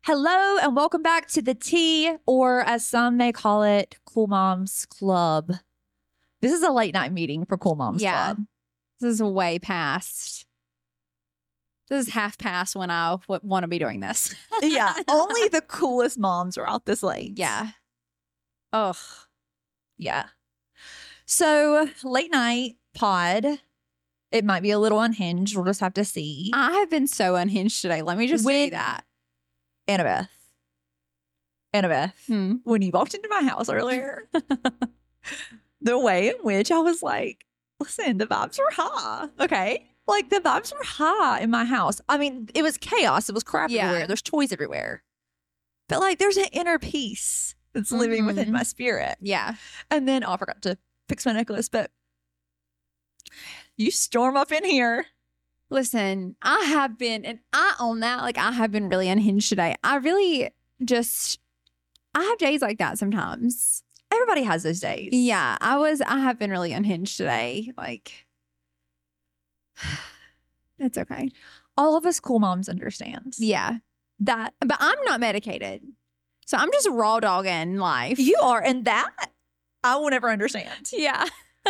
Hello and welcome back to the Tea, or as some may call it, Cool Moms Club. This is a late night meeting for Cool Moms Club. This is way past. This is half past when I want to be doing this. Yeah, only the coolest moms are out this late. Yeah. Ugh. Yeah. So late night pod. It might be a little unhinged. We'll just have to see. I have been so unhinged today. Let me just say that. Annabeth, when you walked into my house earlier, the way in which I was like, listen, the vibes were high. Okay. Like the vibes were high in my house. I mean, it was chaos. It was crap everywhere. There's toys everywhere. But like there's an inner peace that's living within my spirit. Yeah. And then I forgot to fix my necklace, but you storm up in here. Listen, I have been, and I own that, like I have been really unhinged today. I have days like that sometimes. Everybody has those days. Yeah, I have been really unhinged today. Like, it's okay. All of us cool moms understand. Yeah. But I'm not medicated. So I'm just raw dogging life. You are, and that I will never understand. Yeah.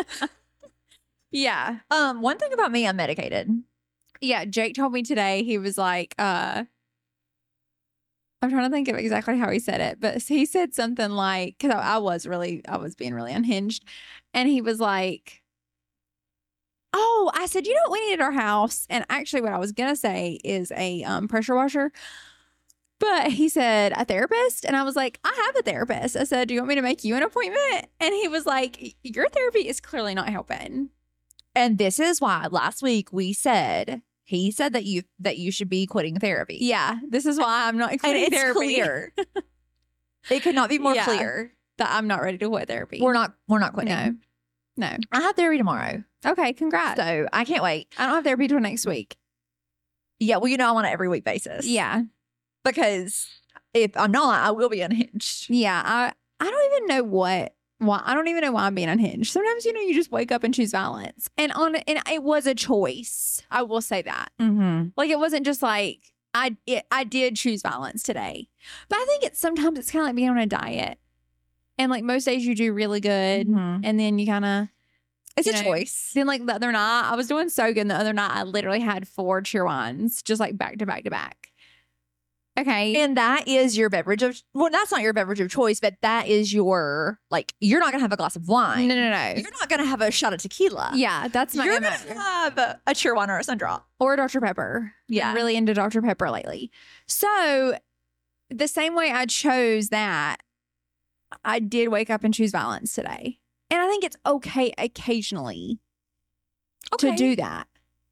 Yeah. One thing about me, I'm medicated. Yeah, Jake told me today, he was like, I'm trying to think of exactly how he said it, but he said something like, because I was being really unhinged. And he was like, oh, I said, you know what we need at our house? And actually what I was going to say is a pressure washer. But he said, a therapist? And I was like, I have a therapist. I said, do you want me to make you an appointment? And he was like, your therapy is clearly not helping. And this is why last week he said that you should be quitting therapy. Yeah, this is why I'm not quitting therapy. Clear. It could not be more clear that I'm not ready to quit therapy. We're not quitting. No. I have therapy tomorrow. Okay, congrats. So I can't wait. I don't have therapy till next week. Yeah, well, I'm on an every week basis. Yeah. Because if I'm not, I will be unhinged. Yeah, I don't even know why. I don't even know why I'm being unhinged. Sometimes, you just wake up and choose violence. And it was a choice. I will say that. Mm-hmm. Like, it wasn't just like, I did choose violence today. But I think sometimes it's kind of like being on a diet. And like most days you do really good. Mm-hmm. And then you kind of. It's a choice. Then like the other night, I was doing so good. And the other night I literally had 4 Cheerwines just like back to back to back. Okay. And that is your beverage of, well, that's not your beverage of choice, but that is your, like, you're not going to have a glass of wine. No. You're not going to have a shot of tequila. Yeah, that's my You're going to have a Cheerwine or a Sundrop. Or a Dr. Pepper. Yeah. I'm really into Dr. Pepper lately. So the same way I chose that, I did wake up and choose violence today. And I think it's okay occasionally to do that.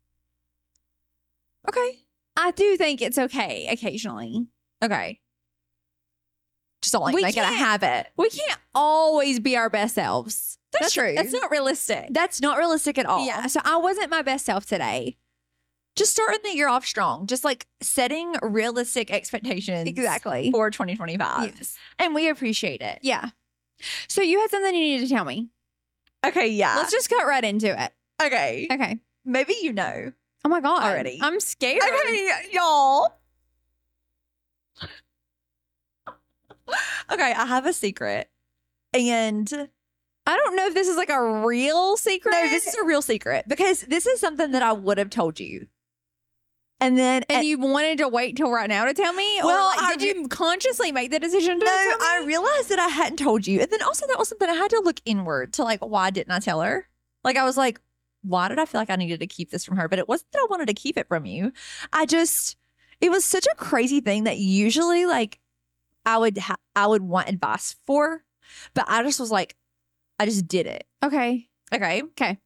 Okay. I do think it's okay occasionally. Okay. Just don't like make it a habit. We can't always be our best selves. That's true. That's not realistic. That's not realistic at all. Yeah. So I wasn't my best self today. Just starting the year off strong. Just like setting realistic expectations. Exactly. For 2025. Yes. And we appreciate it. Yeah. So you had something you needed to tell me. Okay, yeah. Let's just cut right into it. Okay. Okay. Maybe you know. Oh my God. Already. I'm scared. Okay, y'all. Okay, I have a secret. And I don't know if this is like a real secret. no, this is a real secret because this is something that I would have told you. And then you wanted to wait till right now to tell me? Well, or like, did you consciously make the decision to no, tell me? I realized that I hadn't told you. And then also that was something I had to look inward to like, why didn't I tell her? Like I was like, why did I feel like I needed to keep this from her? But it wasn't that I wanted to keep it from you. It was such a crazy thing that usually like I would want advice for, but I just was like, I just did it. Okay. Okay. Okay.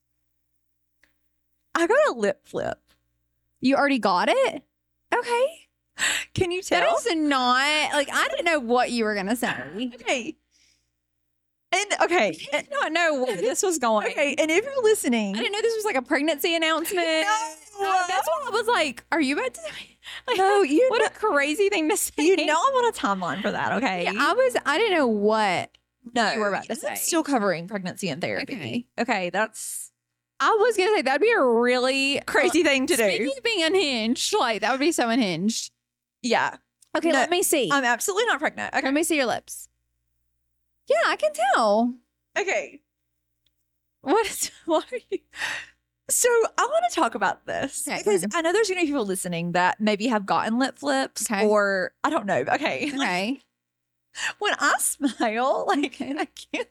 I got a lip flip. You already got it? Okay. Can you tell? That is not, like, I didn't know what you were going to say. Okay. And okay. I did not know where this was going. Okay. And if you're listening. I didn't know this was like a pregnancy announcement. No. That's what I was like, are you about to like, no, what a crazy thing to say. You know I'm on a timeline for that, okay? Yeah, I didn't know what you were about to say. That's still covering pregnancy and therapy. Okay, that's I was gonna say that'd be a really crazy thing to do. Speaking of being unhinged, like that would be so unhinged. Yeah. Okay, No, let me see. I'm absolutely not pregnant. Okay. Let me see your lips. Yeah, I can tell. Okay. What is, why are you? So I want to talk about this Okay, because okay. I know there's going to be people listening that maybe have gotten lip flips Okay. or I don't know. Okay. Okay. When I smile, like Okay. I can't.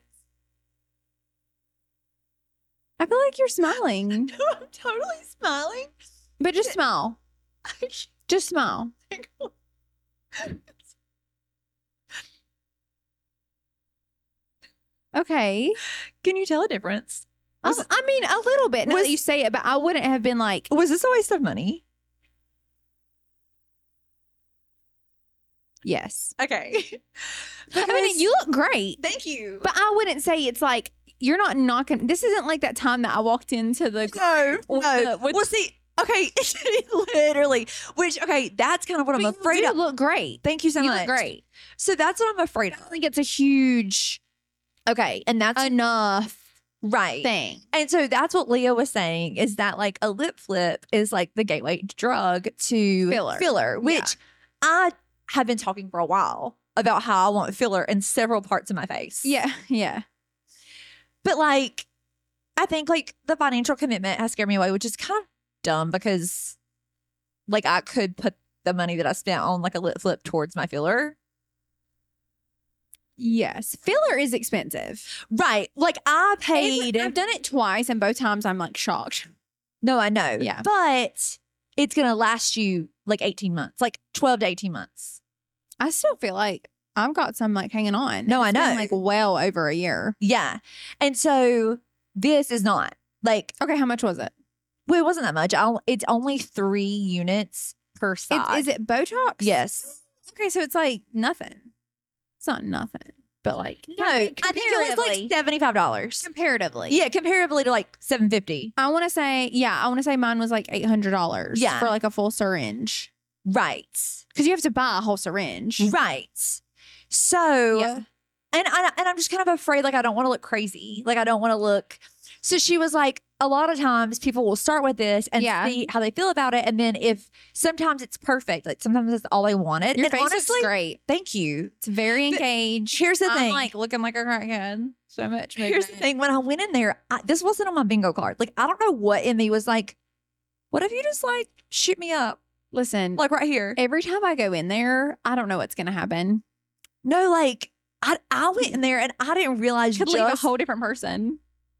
I feel like you're smiling, I'm totally smiling. but just smile. Just smile. Okay. Can you tell a difference? I mean, a little bit now was- that you say it, but I wouldn't have been like, Was this a waste of money? yes. Okay. I mean, you look great, Thank you. but I wouldn't say it's like, you're not knocking. This isn't like that time that I walked into the. No, With no. the- with- Well, see, okay, literally. Which, okay, that's kind of what I'm But afraid you of. do look great. Thank you so You much. look great. So that's what I'm afraid I of. don't think it's a huge Okay, and that's enough right. thing. And so that's what Leah was saying is that like a lip flip is like the gateway drug to Filler. which I have been talking for a while about how I want filler in several parts of my face. Yeah. Yeah. But like, I think like the financial commitment has scared me away, which is kind of dumb because like I could put the money that I spent on like a lip flip towards my filler. Yes. Filler is expensive. Right. Like I paid. I've done it twice, and both times I'm like shocked. No, I know. Yeah. But it's going to last you like 18 months, like 12 to 18 months. I still feel like I've got some like hanging on. No, I It's been, know. like well over a year. Yeah. And so this is not like, Okay, how much was it? well, it wasn't that much. It's only 3 units per side. Is it Botox? Yes. Okay, so it's like nothing. It's not nothing, but like No, I think it was like $75. comparatively. Yeah, comparatively to like $750. I want to say mine was like $800. Yeah. for like a full syringe Right. because you have to buy a whole syringe. Right. So, Yeah. and I'm just kind of afraid, like, I don't want to look crazy. Like, I don't want to look. So she was like, a lot of times people will start with this and Yeah. see how they feel about it. And then if sometimes it's perfect, like sometimes it's all I wanted. Your and face honestly, is great. thank you. It's very But engaged. here's the I'm thing. like looking like a crackhead. So much. Here's the thing. When I went in there, this wasn't on my bingo card. Like, I don't know what in me was like, what if you just like shoot me up? Listen, Like right here. every time I go in there, I don't know what's going to happen. No, like I went in there and I didn't realize Could leave a just whole different person.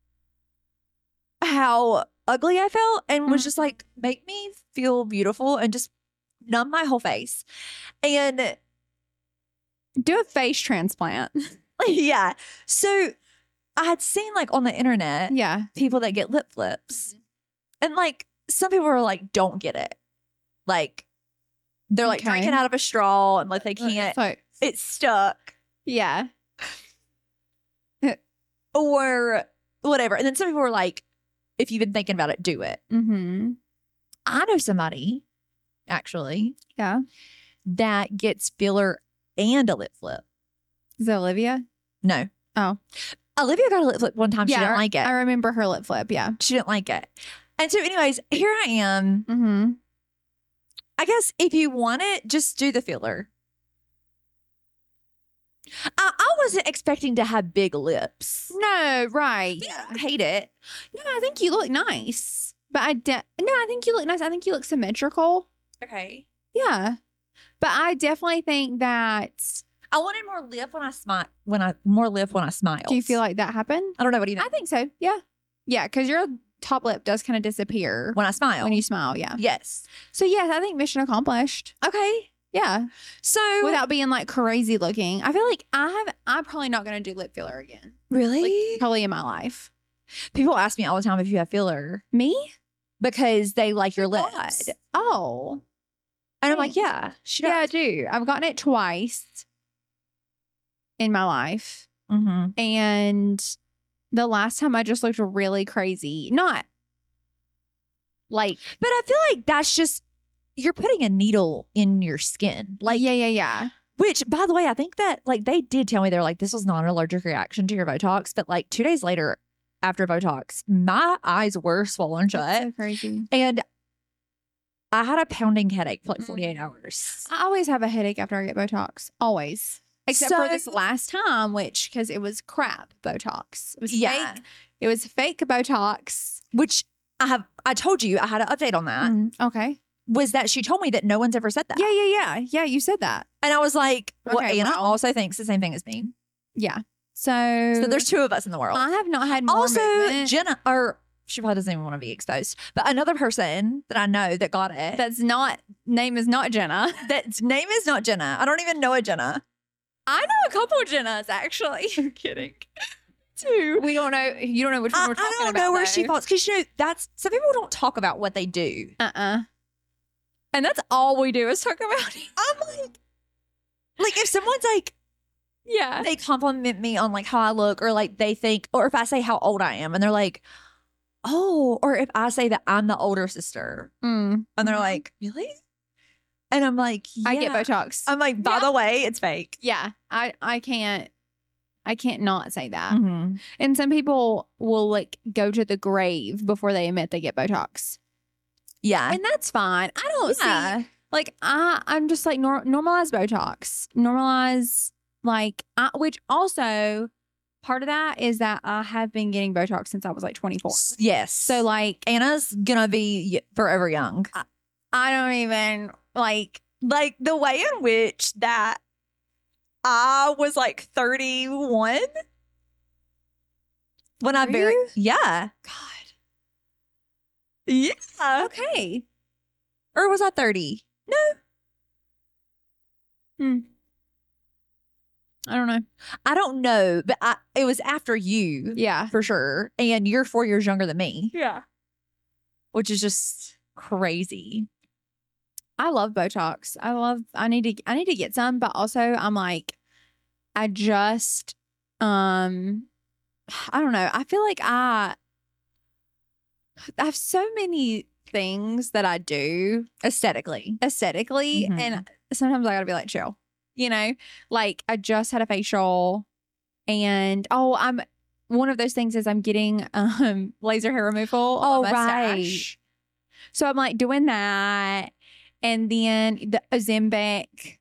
how ugly I felt and was Mhm. just like, make me feel beautiful and just numb my whole face. And Do a face transplant. yeah. So I had seen like on the internet Yeah. people that get lip flips. And like some people were like, don't get it. Like they're like Okay. drinking out of a straw and like they can't, So, it's stuck yeah. or whatever. And then some people were like, if you've been thinking about it, do it. Mm-hmm. I know somebody actually Yeah. that gets filler and a lip flip. Is it Olivia? No. Oh. Olivia got a lip flip one time. She didn't like it. I remember her lip flip. Yeah. She didn't like it. And so, anyways, here I am. Mm-hmm. I guess if you want it, just do the filler. I wasn't expecting to have big lips. No, right. Yeah, I hate it. No, I think you look nice. But I think you look nice. I think you look symmetrical. Okay. Yeah. But I definitely think that. I wanted more lip when I smile. More lip when I smile. Do you feel like that happened? I don't know what do you think. I think so. Yeah. Yeah. Because your top lip does kind of disappear When I smile. when you smile. Yeah. Yes. So, yes, I think mission accomplished. Okay. Yeah. So Without being like crazy looking. I feel like I'm probably not going to do lip filler again. really, Like, probably in my life. people ask me all the time if you have filler Me? because they like your God. lips, Oh. and I'm like, Thanks. yeah, she Yeah, I does. do. I've gotten it twice in my life. Mm-hmm. And the last time I just looked really crazy. Not like, But I feel like that's just you're putting a needle in your skin, like yeah. Which, by the way, I think that like they did tell me they're like this was not an allergic reaction to your Botox, but like 2 days later after Botox, my eyes were swollen That's shut, so crazy. and I had a pounding headache for like 48 hours. I always have a headache after I get Botox. Always. Except for this last time, because it was crap Botox. It was fake. It was fake Botox. Which I told you I had an update on that. Okay. Was that she told me that no one's ever said that. Yeah, you said that. And I was like, well, Okay, Anna wow. also thinks the same thing as me. Yeah. So So there's two of us in the world. I have not had more Also, movement. Jenna, or she probably doesn't even want to be exposed, but another person that I know that got it. Name is not Jenna. That name is not Jenna. I don't even know a Jenna. I know a couple of Jennas, actually. I'm kidding. Two. We don't know. You don't know which one we're talking I don't about. know where she though. falls because that's some people don't talk about what they do. And that's all we do is talk about it. I'm like if someone's like, Yeah. they compliment me on like how I look, or like they think, or if I say how old I am, and they're like, oh, or if I say that I'm the older sister, and they're like, really? And I'm like, yeah. I get Botox. I'm like, by the way, it's fake. Yeah. I can't not say that. Mm-hmm. And some people will like go to the grave before they admit they get Botox. Yeah. And that's fine. I don't see like I'm just like normalize Botox. Normalize like which also part of that is that I have been getting Botox since I was like 24. Yes. So like Anna's gonna be forever young. I don't even like the way in which that I was like 31 when I Were buried. you? Yeah. God. Yeah. Okay. Or was I 30? I don't know. I don't know, but it was after you Yeah. for sure. And you're 4 years younger than me, Yeah. which is just crazy. I love Botox. I need to get some, but also I'm like, I just I don't know. I feel like I have so many things that I do Aesthetically. aesthetically, Mhm. and sometimes I gotta be like, chill. You know, like I just had a facial, and I'm one of those things is I'm getting laser hair removal. on my mustache. So I'm like doing that, and then the Ozempic.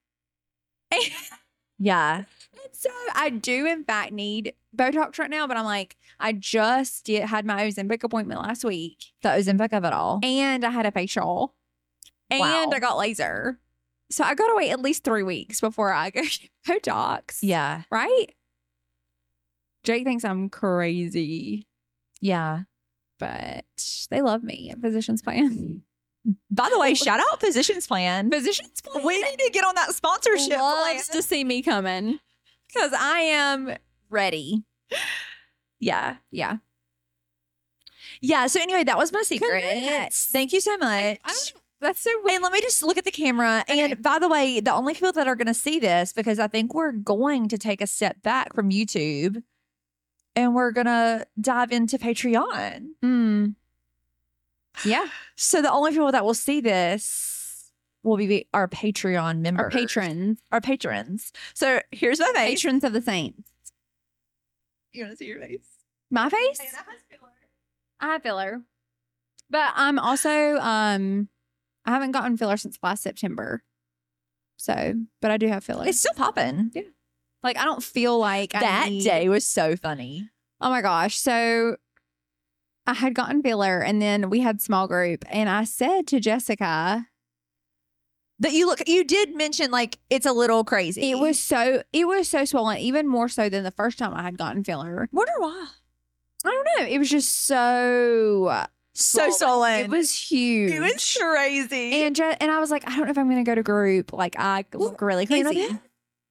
Yeah. And so I do in fact need Botox right now, but I'm like, I just had my Ozempic appointment last week, The Ozempic of it all. and I had a facial, and Wow. I got laser. So I got to wait at least 3 weeks before I go get Botox. Yeah. Right? Jake thinks I'm crazy, Yeah. but they love me at Physicians Plan. By the way, shout out Physicians Plan. Physicians Plan We need to get on that sponsorship loves plan. to see me coming because I am ready. Yeah. Yeah. Yeah. So anyway, that was my secret. Congrats. Thank you so much. That's so weird. And let me just look at the camera. Okay. And by the way, the only people that are going to see this, because I think we're going to take a step back from YouTube and we're going to dive into Patreon. Yeah. So the only people that will see this will be our Patreon members. Our patrons. Our patrons. So here's my face. Patrons of the saints. You want to see your face? My face? I have filler. But I'm also I haven't gotten filler since last September. So, but I do have filler. It's still popping. Like I don't feel like That I need, day was so funny. Oh my gosh. So I had gotten filler, and then we had small group, and I said to Jessica, That you did mention like it's a little crazy. it was so swollen, even more so than the first time I had gotten filler. Wonder why. I don't know. It was just so So swollen. It was huge. It was crazy. And I was like, I don't know if I'm going to go to group. Like I look really You know crazy. that?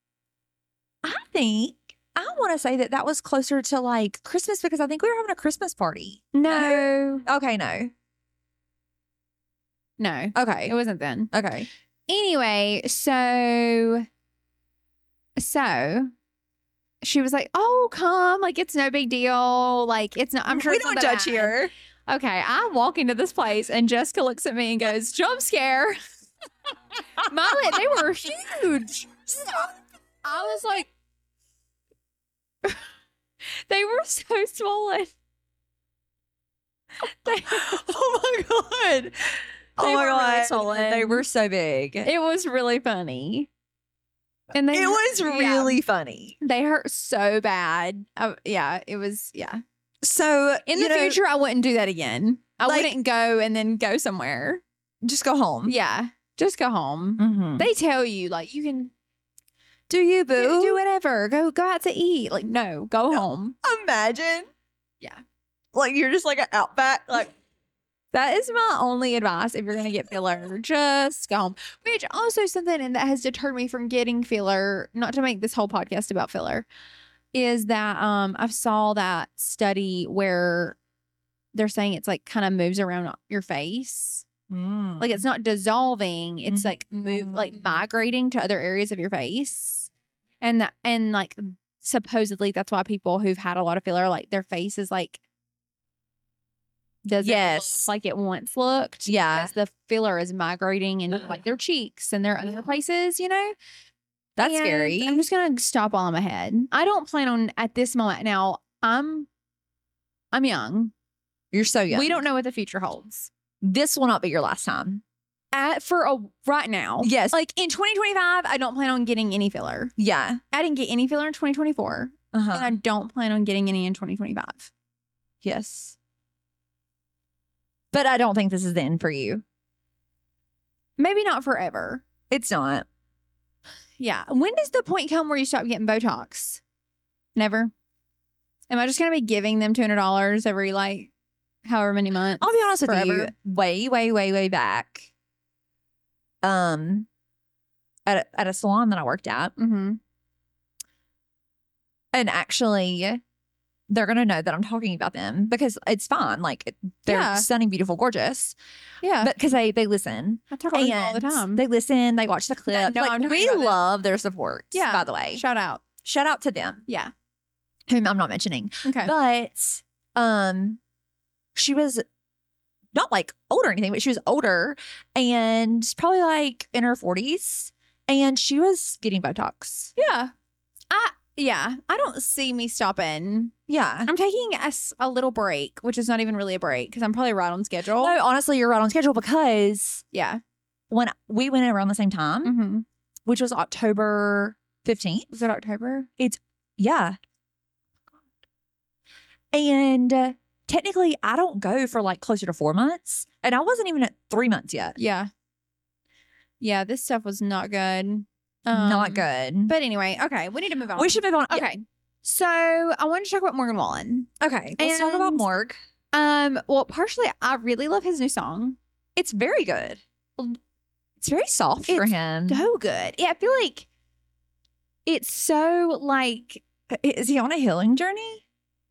I want to say that was closer to like Christmas because I think we were having a Christmas party. No, Okay, no. it Okay. wasn't then. Okay. Anyway, so she was like, "Oh, come! Like it's no big deal. Like it's not. I'm sure we it's don't not that judge bad." here. Okay, I walk into this place and Jessica looks at me and goes, "Jump scare!" They were huge. I was like, they were so swollen. Oh my God. Oh my were really God. swollen. They were so big. It was really funny. And It was really funny. They hurt so bad. Yeah, it was, yeah. So In the future, I wouldn't do that again. I Like- wouldn't go and then go somewhere. just go home. Yeah, just go home. Mhm. They tell you, like, you can Do you, boo? do whatever. Go out to eat. Like, no, go home. Imagine. Yeah. Like you're just like an outback. Like That is my only advice if you're going to get filler. Just go home. Which also something that has deterred me from getting filler, not to make this whole podcast about filler, is that I saw that study where they're saying it's like kind of moves around your face. Like it's not dissolving. It's like migrating to other areas of your face. And like supposedly that's why people who've had a lot of filler, like their face is like doesn't Yes. look like it once looked. Yeah. Because the filler is migrating into like their cheeks and their other places, you know? That's And scary. I'm just gonna stop while I'm ahead. I don't plan on at this moment now. I'm young. You're so young. We don't know what the future holds. This will not be your last time. Right now. Yes. Like in 2025, I don't plan on getting any filler. Yeah. I didn't get any filler in 2024. Uh-huh. And I don't plan on getting any in 2025. Yes. But I don't think this is the end for you. Maybe not forever. It's not. Yeah. When does the point come where you stop getting Botox? Never. Am I just going to be giving them $200 every like however many months? I'll be honest with you. Forever. Way back. At a salon that I worked at. Mm-hmm. And actually, they're going to know that I'm talking about them because it's fine. Like, they're Yeah. stunning, beautiful, gorgeous. Yeah. But because they listen. I talk about them all the And time. They listen. They watch the clip. No, like, I'm talking we about them. love their support, Yeah. by the way. Shout out. Shout out to them, Yeah. whom I'm not mentioning. Okay. But she was not like older or anything, but she was older and probably like in her 40s. And she was getting Botox. Yeah. I don't see me stopping. Yeah. I'm taking a little break, which is not even really a break because I'm probably right on schedule. No, honestly, you're right on schedule because Yeah. when we went in around the same time, Mm-hmm. which was October 15th. Was it October? Yeah. And technically, I don't go for like closer to 4 months. And I wasn't even at 3 months yet. Yeah. Yeah, this stuff was not good. Not good. But anyway, okay, we need to move on. we should move on. Okay. So I wanted to talk about Morgan Wallen. Okay. Let's talk about And- Morg. Well, partially, I really love his new song. It's very good. It's very soft for It's him. So good. Yeah, I feel like it's so like Is he on a healing journey?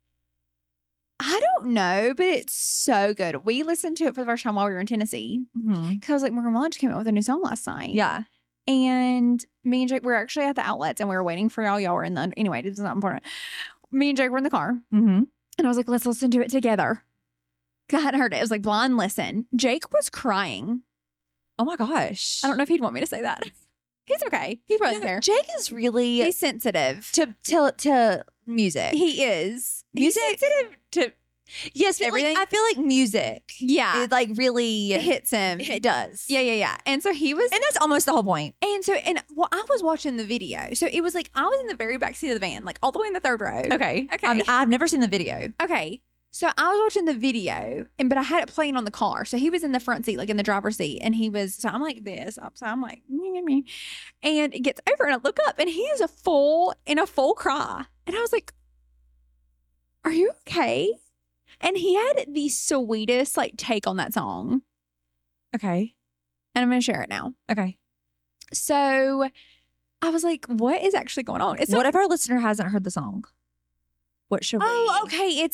I don't know, but it's so good. We listened to it for the first time while we were in Tennessee because I was like, Morgan Wallen just came out with a new song last night. Yeah. And me and Jake were actually at the outlets and we were waiting for y'all. Y'all were in the anyway, this is not important. Me and Jake were in the car Mm-hmm. and I was like, let's listen to it together. I hadn't heard it. It was like blind listen. Jake was crying. Oh my gosh. I don't know if he'd want me to say that. He's okay. He probably No, there. Jake is really He's sensitive. to music. He is. Music? He's sensitive to yes, everything. I feel like music. yeah. It like really It hits him. It does. Yeah. And so he was And that's almost the whole point. and well, I was watching the video. So it was like I was in the very back seat of the van, like all the way in the third row. Okay. Okay. I've never seen the video. Okay. So I was watching the video, but I had it playing on the car. So he was in the front seat, like in the driver's seat, and so I'm like this, so I'm like, me. And it gets over, and I look up, and he is in a full cry, and I was like, "Are you okay?" And he had the sweetest like take on that song, Okay. and I'm gonna share it now. Okay. So I was like, "What is actually going on?" It's What if our listener hasn't heard the song? What should we? Oh, okay. It's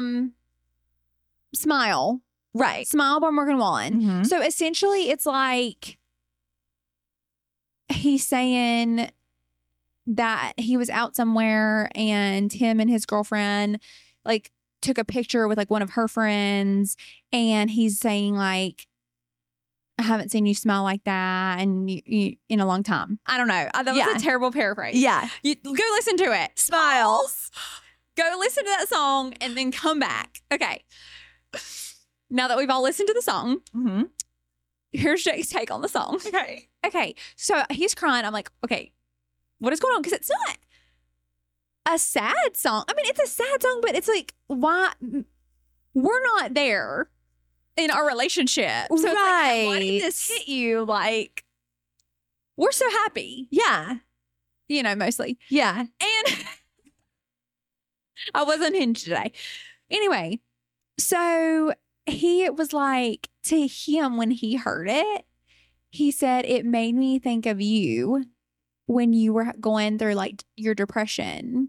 Smile. Right. Smile by Morgan Wallen. Mhm. So essentially, it's like he's saying that he was out somewhere and him and his girlfriend like took a picture with like one of her friends, and he's saying like, I haven't seen you smile like that and you in a long time. I don't know. That was Yeah. a terrible paraphrase. Yeah. You go listen to it. Smiles. Go listen to that song and then come back. Okay. Now that we've all listened to the song, Mm-hmm. here's Jake's take on the song. Okay. Okay, so he's crying. I'm like, okay, what is going on? Because it's not a sad song. I mean, it's a sad song, but it's like, why? We're not there in our relationship. So it's like, why did this hit you? Like, we're so happy, Yeah. mostly. Yeah. And I was unhinged today. Anyway, so he was like, to him, when he heard it, he said, it made me think of you when you were going through like your depression.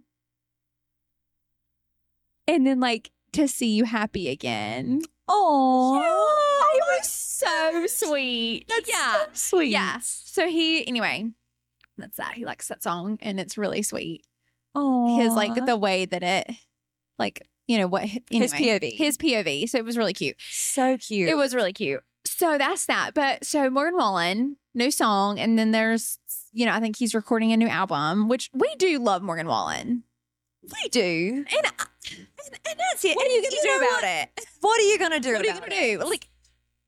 And then like to see you happy again. Oh, It was so sweet. That's yeah. so sweet. Yeah. So anyway, that's that. He likes that song and it's really sweet. Oh, His like the way that it, like, what, anyway, his POV. His POV. So it was really cute. So cute. It was really cute. So that's that. But so Morgan Wallen, new song. And then there's, I think he's recording a new album, which we do love Morgan Wallen. We do. And that's it. What are you going to do about it? What are you going to do What are you about going to it? do? Like,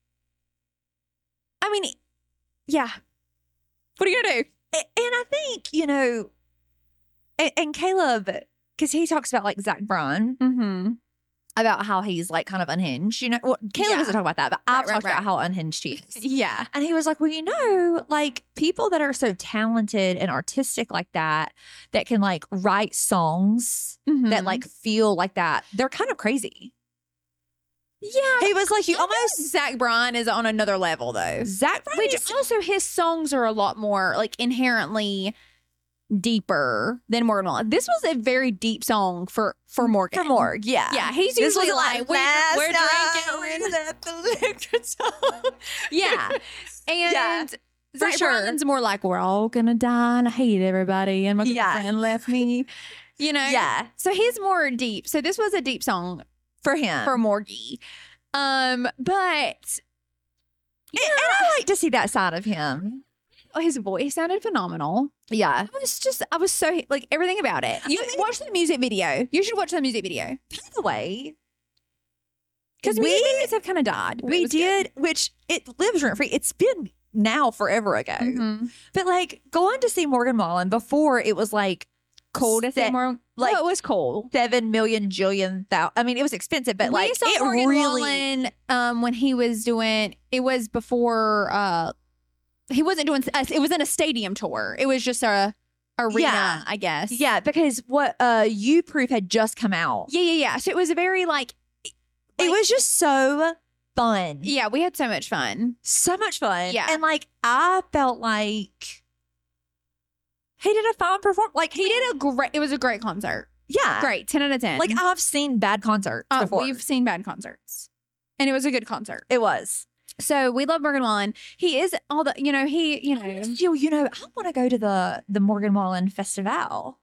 I mean, yeah. What are you going to do? And I think, and Caleb, because he talks about like Zach Bryan, Mm-hmm. about how he's like kind of unhinged. Well, Caleb Yeah. doesn't talk about that, but I've Right, talked right. about how unhinged he is. Yeah. And he was like, well, like people that are so talented and artistic like that can like write songs that like feel like that, they're kind of crazy. yeah. He was like, you almost, Zach Bryan is on another level though. Zach Bryan Which is- also his songs are a lot more like inherently deeper than Morgan Wallen. This was a very deep song for Morgan. for Morg, yeah. Yeah, he's This usually wasn't like, we're last drinking. night at the liquor store. Yeah. And Yeah, Zach sure. Bryan's more like, we're all gonna die and I hate everybody and my Yeah. girlfriend left me. Yeah, So he's more deep. So this was a deep song for him. for Morgie. But And I like to see that side of him. his voice sounded phenomenal. Yeah. I was so like everything about it. You watch the music video. You should watch the music video By the way, because music videos have kind of died. we did, which it lives rent free. It's been now forever ago. Mm-hmm. But like going to see Morgan Wallen before, it was like Cool to see more. like- Well, it was cool. 7 million jillion thousand. I mean, it was expensive, but We like saw it Morgan really. Wallen, when he was doing. It was before. He wasn't doing. It was in a stadium tour. It was just a arena, Yeah. I guess. Yeah, because what You Proof had just come out. Yeah. So it was a very like. It was just so fun. Yeah, we had so much fun. So much fun. Yeah. And like I felt like he did a fine performance. Like He did a great. It was a great concert. Yeah. Great, 10 out of 10. Like I've seen bad concerts before. We've seen bad concerts, and it was a good concert. It was. So we love Morgan Wallen. He is all the, Still, I want to go to the Morgan Wallen Festival.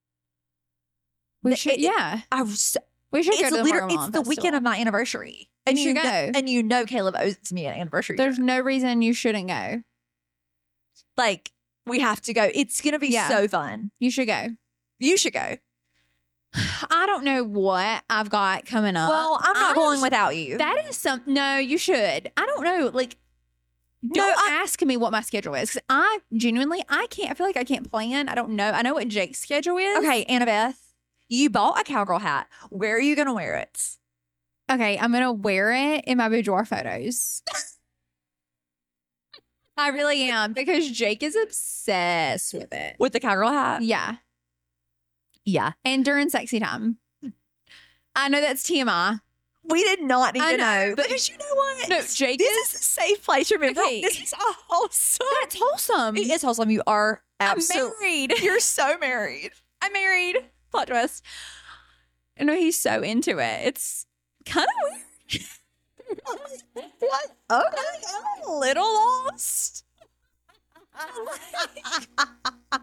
we The- should, yeah, I was, we should go it's to the Morgan Wallen it's the weekend of my anniversary. And You should know, go. and Caleb owes me an anniversary. There's trip. no reason you shouldn't go. Like we have to go. It's gonna be Yeah. so fun. You should go. You should go. I don't know what I've got coming up. Well, I'm not going without you. That is no, you should. I don't know. Like, No, don't ask me what my schedule is. 'Cause I genuinely, I feel like I can't plan. I don't know. I know what Jake's schedule is. Okay, Annabeth, you bought a cowgirl hat. Where are you gonna wear it? Okay, I'm going to wear it in my boudoir photos. I really am because Jake is obsessed with it. With the cowgirl hat? Yeah. Yeah. And during sexy time. I know that's TMI. We did not need I to know, know. but- Because you know what? No, Jake This is a safe place. Remember, Okay. this is a wholesome. That's wholesome. It is wholesome. You are I'm absolutely. married. You're so married. I'm married. Plot twist. I know he's so into it. It's kind of weird. What? Okay, I'm a little lost. Oh my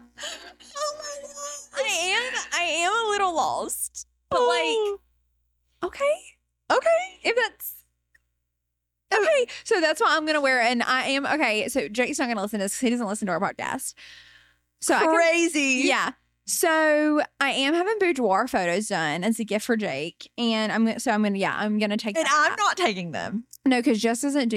I am a little lost. But like, okay. okay. If that's okay, so that's why I'm gonna wear it. And I am okay. So Jake's not gonna listen to this because he doesn't listen to our podcast. So I can, Crazy. yeah. So I am having boudoir photos done as a gift for Jake, and I'm gonna take. And that. I'm not taking them. No, because Jess doesn't do that.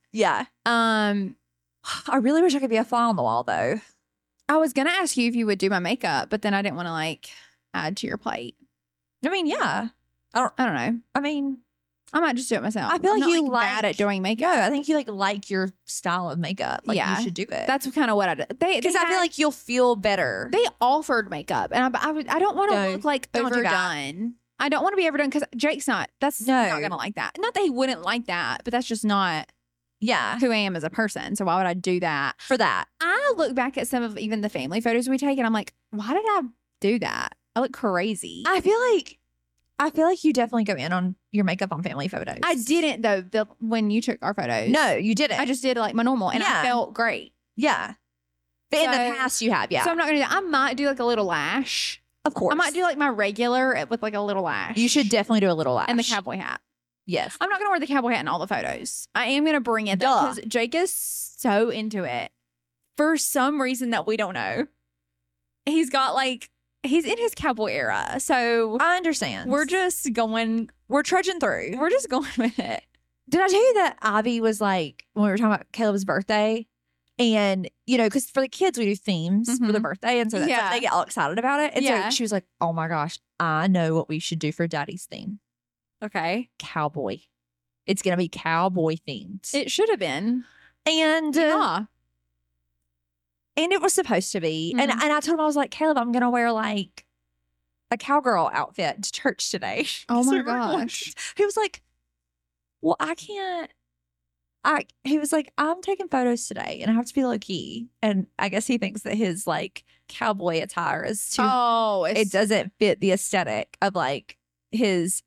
Yeah. Um, I really wish I could be a fly on the wall though. I was gonna ask you if you would do my makeup, but then I didn't want to like add to your plate. I mean, yeah. I don't know. I mean, I might just do it myself. I feel I'm like not, you bad at doing no, makeup. I think you like your style of makeup. Like Yeah. you should do it. That's kind of what I did. Because I feel like you'll feel better. they offered makeup, and I don't want to No, look like don't do that. overdone. I don't want to be overdone because Jake's not. That's No. not gonna like that. Not that he wouldn't like that, but that's just not Yeah. who I am as a person. So why would I do that? For that. I look back at some of even the family photos we take, and I'm like, why did I do that? I look crazy. I feel like you definitely go in on your makeup on family photos. I didn't though. When you took our photos, No, you didn't. I just did like my normal, and Yeah. I felt great. yeah. But in the So- past you have, yeah. So I'm not gonna do that. I might do like a little lash. of course. I might do like my regular with like a little lash. You should definitely do a little lash. and the cowboy hat. Yes. I'm not gonna wear the cowboy hat in all the photos. I am gonna bring it Duh. because Jake is so into it for some reason that we don't know. He's got like he's in his cowboy era, so I understand. we're just going. We're trudging through. We're just going with it. Did I tell you that Ivy was like, when we were talking about Caleb's birthday, and, you know, because for the kids, we do themes for their Mhm. birthday. And so that's Yeah. like, they get all excited about it. And Yeah. so she was like, oh my gosh, I know what we should do for Daddy's theme. Okay, Cowboy. It's going to be cowboy themed. it should have been. and Yeah. and it was supposed to be. And Mhm. I told him, I was like, Caleb, I'm going to wear like a cowgirl outfit to church today. Oh 'Cause my we were going- gosh. He was like, well, I can't. He was like, I'm taking photos today and I have to be low key. And I guess he thinks that his like cowboy attire is too, Oh, it doesn't fit the aesthetic of like his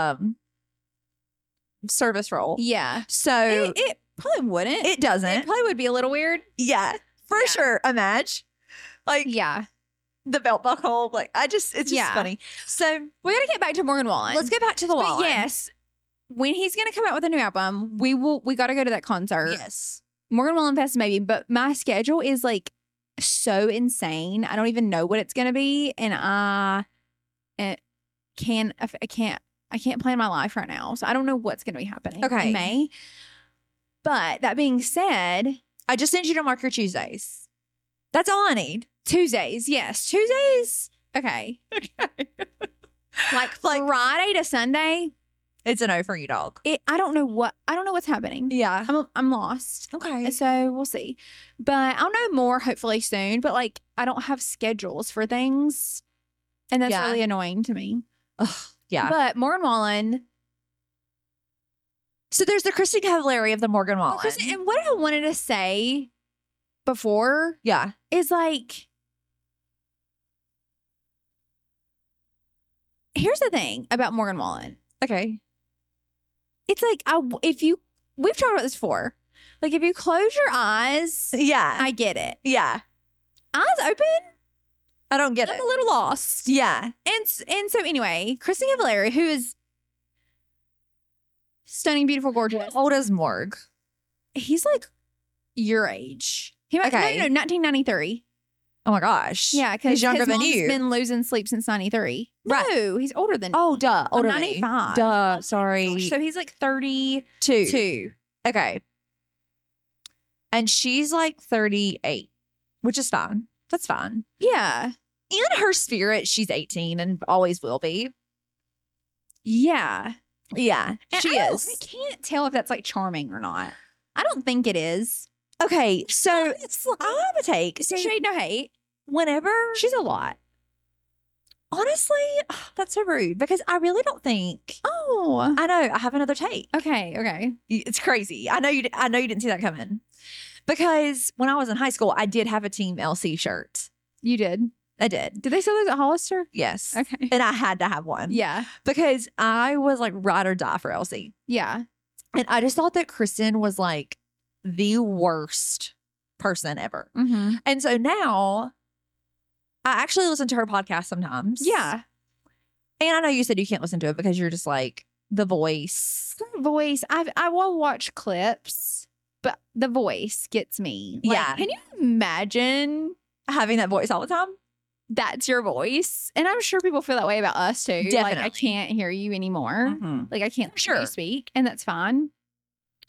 service role. Yeah. So It probably wouldn't. it doesn't. It probably would be a little weird. Yeah, for Yeah. sure. Imagine like Yeah. the belt buckle. Like it's just Yeah. funny. So We got to get back to Morgan Wallen. let's get back to the But wall. yes, when he's going to come out with a new album, we got to go to that concert. Yes. Morgan Wallen Fest maybe, but my schedule is like so insane. I don't even know what it's going to be, and I can't plan my life right now. So I don't know what's going to be happening Okay. in May. But that being said, I just need you to mark your Tuesdays. That's all I need. Tuesdays, yes, Tuesdays. Okay, like Friday to Sunday. It's a no for you, dog. I don't know what's happening. Yeah. I'm lost. Okay. So we'll see. But I'll know more hopefully soon. But like I don't have schedules for things. And that's Yeah. really annoying to me. Ugh, yeah. But Morgan Wallen. So there's the Kristen Cavallari of the Morgan Wallen. And what I wanted to say before Yeah. is like, here's the thing about Morgan Wallen. Okay. It's like we've talked about this before. Like if you close your eyes, Yeah. I get it. Yeah. Eyes open, I don't get I'm it. a little lost. Yeah. And so anyway, Kristen Cavallari, who is stunning, beautiful, gorgeous. How old is Morg? He's like your age. He might Okay. no, 1993. Oh my gosh. Yeah, because he's younger his than mom's you. been losing sleep since 93. Right. No, he's older than Oh, duh. Older than me. 95. Duh. Sorry. So he's like 32. Two. Okay. And she's like 38, which is fine. That's fine. Yeah. In her spirit, she's 18 and always will be. Yeah. Yeah, And she I is. can't tell if that's like charming or not. I don't think it is. Okay, so It's like, I have a take. So shade, no hate. whenever She's a lot. honestly, that's so rude because I really don't think. Oh. I know. I have another take. Okay. It's crazy. I know you didn't see that coming. Because when I was in high school, I did have a Team LC shirt. You did. I did. Did they sell those at Hollister? Yes. Okay. And I had to have one. Yeah. Because I was like ride or die for LC. Yeah. And I just thought that Kristen was like the worst person ever. Mm-hmm. And so now I actually listen to her podcast sometimes. Yeah. And I know you said you can't listen to it because you're just like the voice. Voice. I will watch clips, but the voice gets me. Like, Yeah. Can you imagine Having that voice all the time. that's your voice? And I'm sure people feel that way about us too. Like I Definitely. can't hear you anymore. Like I can't Sure. hear you speak, and that's fine.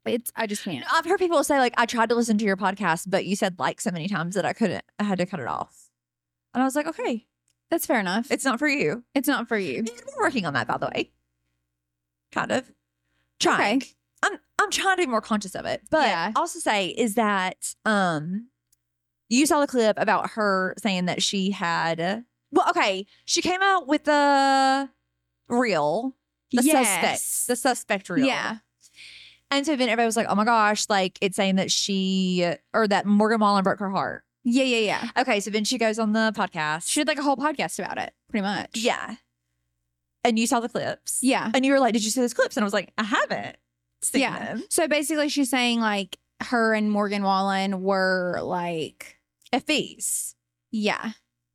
I just can't. I've heard people say, like, I tried to listen to your podcast, but you said like so many times that I couldn't. I had to cut it off. And I was like, okay, That's fair enough. it's not for you. It's not for you. And we're working on that, by the way. Kind of. Trying. Okay. I'm trying to be more conscious of it. But Yeah. I'll also say is that you saw the clip about her saying that she had she came out with the suspect reel. Yeah. And so then everybody was like, oh my gosh, like it's saying that that Morgan Wallen broke her heart. Yeah. Okay, so then she goes on the podcast. She did like a whole podcast about it, pretty much. Yeah. And you saw the clips. Yeah. And you were like, did you see those clips? And I was like, I haven't seen Yeah. them. So basically she's saying like her and Morgan Wallen were like, FBs. yeah.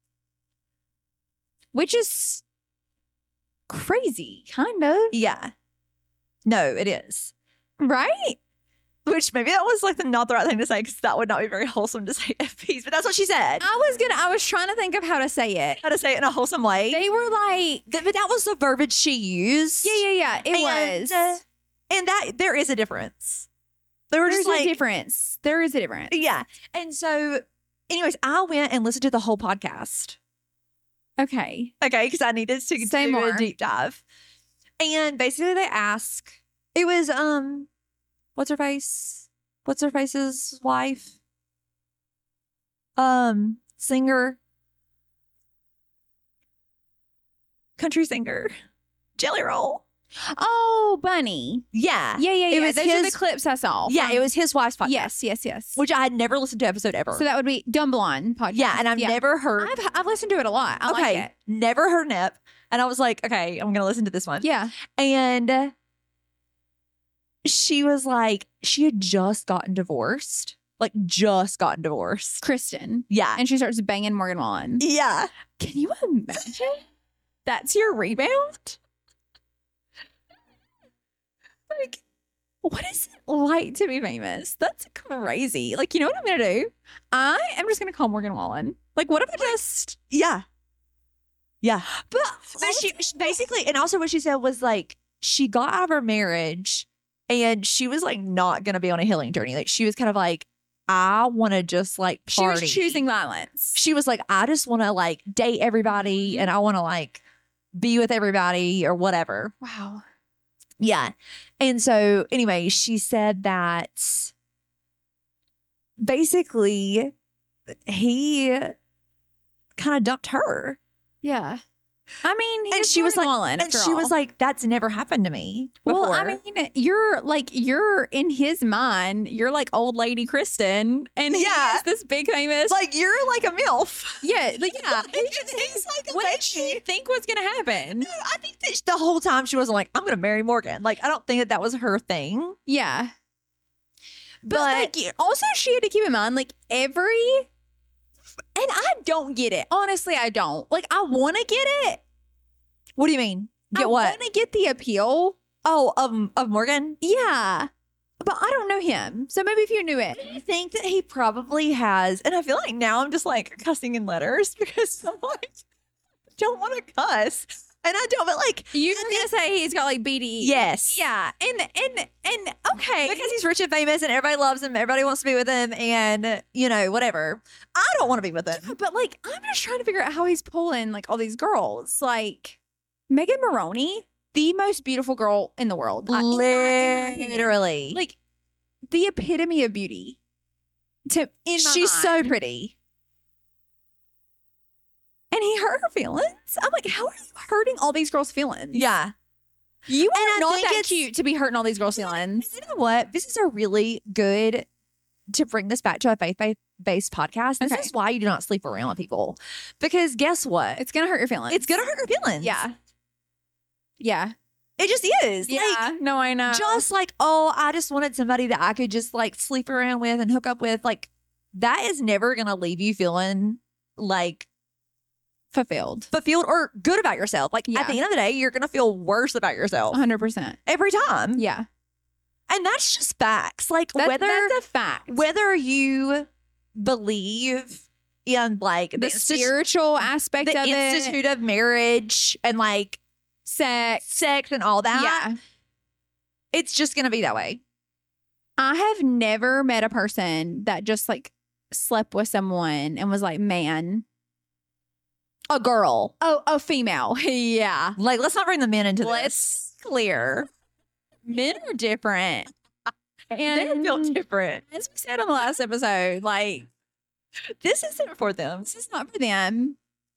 Which is crazy, kind of. Yeah. No, it is. Right? Which maybe that was like not the right thing to say because that would not be very wholesome to say FBs, but that's what she said. I was trying to think of how to say it. How to say it in a wholesome way. They were like, But that was the verbiage she used. yeah. It And, was. And that there is a difference. They were There's just like, a difference. There is a difference. yeah. And so, anyways, I went and listened to the whole podcast. Okay. Okay, because I needed to Say do more. a deep dive. And basically they ask, it was what's her face's wife? Singer. Country singer. Jelly Roll. Oh, Bunny. Yeah. Yeah. It was Those are the his- clips I saw. Yeah, from- it was his wife's podcast. Yes. Which I had never listened to an episode ever. So that would be Dumb Blonde podcast. yeah, and I've never heard I've listened to it a lot. I like it. never heard an ep. And I was like, okay, I'm gonna listen to this one. Yeah. And she was like, she had just gotten divorced. Like just gotten divorced. Kristen. Yeah. And she starts banging Morgan Wallen. Yeah. Can you imagine? That's your rebound? Like, what is it like to be famous? That's crazy. Like, you know what I'm going to do? I am just going to call Morgan Wallen. Like, what if I just... Yeah. Yeah. But She basically, and also what she said was like, she got out of her marriage and she was like not going to be on a healing journey. Like she was kind of like, I want to just like she party. was choosing violence. She was like, I just want to like date everybody and I want to like be with everybody or whatever. Wow. Yeah. And so anyway, she said that basically he kind of dumped her. Yeah. I mean, And he's she was Morgan like, Wallen, and after she was all. like, that's never happened to me before. Well, I mean, you're in his mind, you're like old lady Kristen, and Yeah. he's this big famous. like you're like a MILF. yeah. He's like a What lady. did she think was going to happen? I think that the whole time she wasn't like, I'm going to marry Morgan. Like, I don't think that was her thing. Yeah. But, like, also, she had to keep in mind, like, and I don't get it. Honestly, I don't. Like, I want to get it. what do you mean? Get I what? want to get the appeal. Oh, of Morgan? Yeah. But I don't know him. So maybe if you knew it. I think that he probably has, and I feel like now I'm just like cussing in letters because I'm like, don't want to cuss. And I don't, but like, You're going to say he's got like BDE. yes. Yeah. And okay. Because he's rich and famous and everybody loves him. Everybody wants to be with him and, you know, whatever. I don't want to be with him. But like, I'm just trying to figure out how he's pulling like all these girls. Like Megan Maroney, the most beautiful girl in the world. Literally. Like the epitome of beauty. In my She's so mind. pretty. And he hurt her feelings. I'm like, how are you hurting all these girls' feelings? Yeah. You are I not think that it's- cute to be hurting all these girls' feelings. You know what? This is a really good to bring this back to a faith-based podcast. This Okay. is why you do not sleep around with people. Because guess what? It's gonna hurt your feelings. It's gonna hurt your feelings. Yeah. Yeah. It just is. Yeah. No, I know. Like, just like, oh, I just wanted somebody that I could just like sleep around with and hook up with. Like, that is never gonna leave you feeling like fulfilled. fulfilled or good about yourself. Like Yeah. at the end of the day, you're gonna feel worse about yourself 100%. every time. Yeah. And that's just facts. Like That's whether a fact. whether you believe in like The spiritual aspect the of it. institute of marriage and like Sex. sex and all that, Yeah. it's just gonna be that way. I have never met a person that just like slept with someone and was like, man, A girl. oh, a female. Yeah. Like, let's not bring the men into this. Let's clear. Men are different. They're built And different. as we said on the last episode, like, This isn't for them. this is not for them.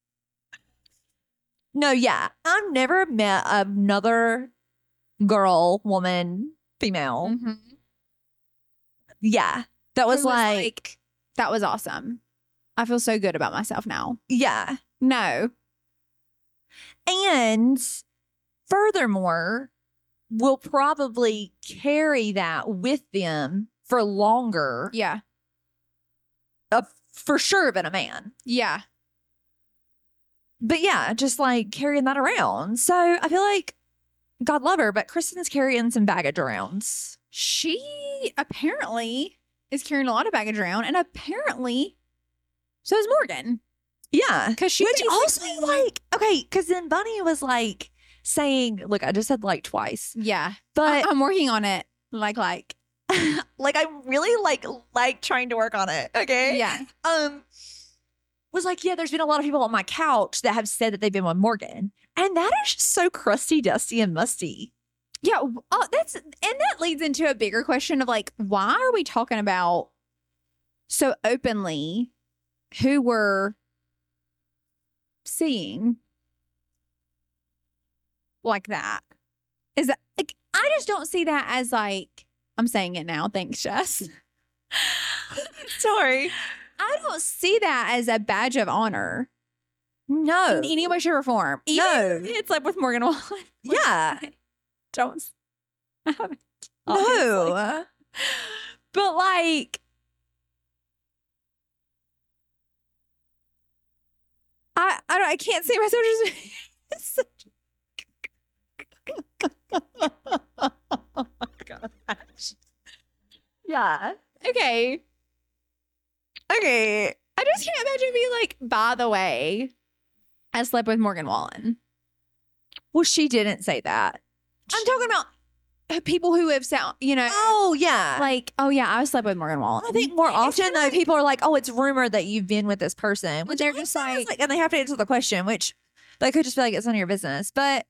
No, yeah. I've never met another girl, woman, female. Mhm. Yeah. That was Who like, that was awesome. I feel so good about myself now. yeah. No. And furthermore, will probably carry that with them for longer, Yeah. for sure, than a man. Yeah. But yeah, just like carrying that around. So I feel like, God love her, but Kristen's carrying some baggage around. She apparently is carrying a lot of baggage around, and apparently so is Morgan. Yeah. Because she Which also, basically- like, okay, because then Bunny was like saying, look, I just said like twice, Yeah. but I'm working on it. Like, like I'm really like trying to work on it. Okay. yeah. Was like, yeah, there's been a lot of people on my couch that have said that they've been with Morgan. And that is just so crusty, dusty, and musty. Yeah. And that leads into a bigger question of like, why are we talking about so openly who we're seeing like that? Is that like, I just don't see that as like, I'm saying it now. Thanks, Jess. Sorry. I don't see that as a badge of honor No. in any way, shape, or form. No. It's like with Morgan Wallen. Yeah. Don't. I haven't. obviously. No. But like, I can't see myself just. Yeah. Okay. Okay. I just can't imagine being like, by the way, I slept with Morgan Wallen. Well, she didn't say that. I'm talking about people who have sound, Oh, yeah. like, oh yeah, I slept with Morgan Wallen. I think more It's often, kinda though, like- people are like, oh, it's rumored that you've been with this person. Which they're also just is like- and they have to answer the question, which they could just be like, it's none of your business. But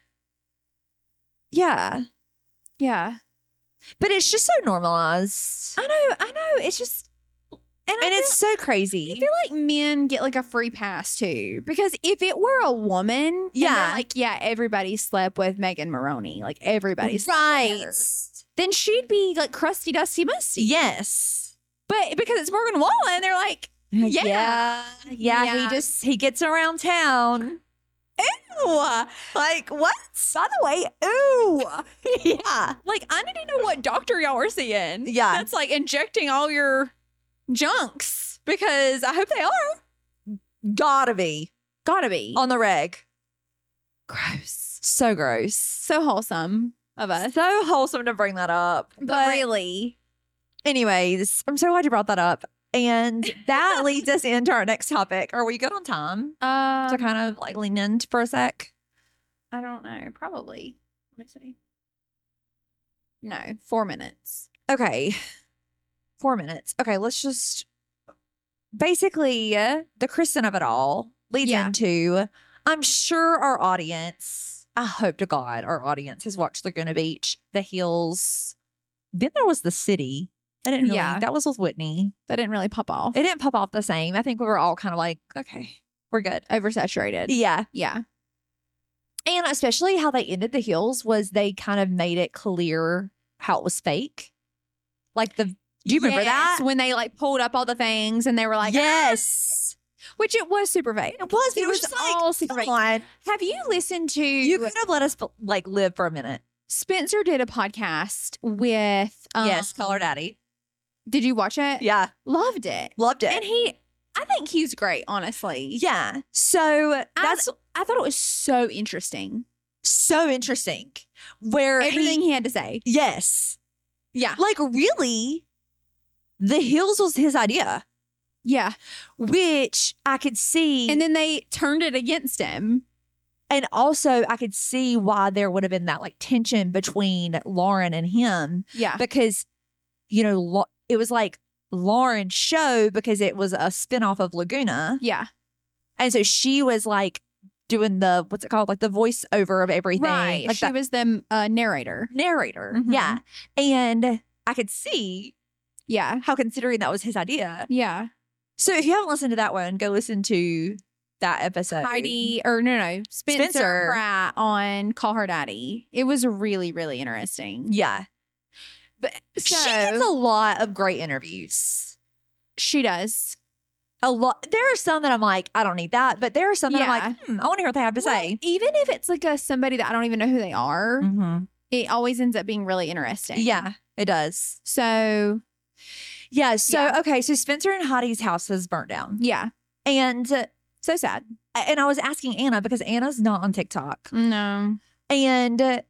yeah. Yeah. But it's just so normalized. I know. It's just, and It's so I crazy. feel like men get like a free pass too, because if it were a woman, and they're Yeah. like, yeah, everybody slept with Megan Maroney, like everybody slept with Right. her, then she'd be like crusty, dusty, musty. Yes. But because it's Morgan Wallen, they're like, Yeah. Yeah. He gets around town. ew. Like, what? By the way, ooh. Yeah. Like, I need to know what doctor y'all are seeing. Yeah. That's like injecting all your junks, because I hope they are. Gotta be. Gotta be. On the reg. Gross. So gross. So wholesome of us. So wholesome to bring that up. But really, anyways, I'm so glad you brought that up. And that leads us into our next topic. Are we good on time to kind of like lean in for a sec? I don't know. Probably. Let me see. No, 4 minutes. Okay. 4 minutes. Okay, let's just basically the Kristen of it all leads Yeah. into, I'm sure our audience, I hope to God our audience has watched Laguna Beach, The Hills. Then there was The City. I didn't really, Yeah. that was with Whitney. That didn't really pop off. It didn't pop off the same. I think we were all kind of like, okay, we're good. Oversaturated. Yeah. Yeah. And especially how they ended The Hills was they kind of made it clear how it was fake. Like do you remember Yes, that? when they like pulled up all the things and they were like, Yes. which it was super fake. It was. It It was was just like, all super come fake. on. Have you listened to You could have let us like live for a minute. Spencer did a podcast with Yes, Color Daddy. Did you watch it? Yeah, Loved it. loved it. And I think he's great, honestly. Yeah. So that's I thought it was so interesting. so interesting. Where Everything he had to say. yes, Yeah. like really, The Hills was his idea, Yeah. which I could see, And then they turned it against him. and also I could see why there would have been that like tension between Lauren and him Yeah. because you know, it was like Lauren's show because it was a spinoff of Laguna. Yeah. And so she was like doing the, what's it called? Like the voiceover of everything. Right. Like She was the narrator. narrator. Mhm. Yeah. And I could see Yeah. how considering that was his idea. Yeah. So if you haven't listened to that one, go listen to that episode. Heidi, or no, Spencer Spencer. Pratt on Call Her Daddy. It was really, really interesting. Yeah. But She gets a lot of great interviews. she does. A lot. There are some that I'm like, I don't need that. But there are some that I'm Yeah. like, I want to hear what they have to Well, say. even if it's like somebody that I don't even know who they are, Mm-hmm. it always ends up being really interesting. Yeah, it does. So, Yeah. So, Yeah. okay. So Spencer and Heidi's house has burnt down. yeah. And So sad. I was asking Anna because Anna's not on TikTok. No. And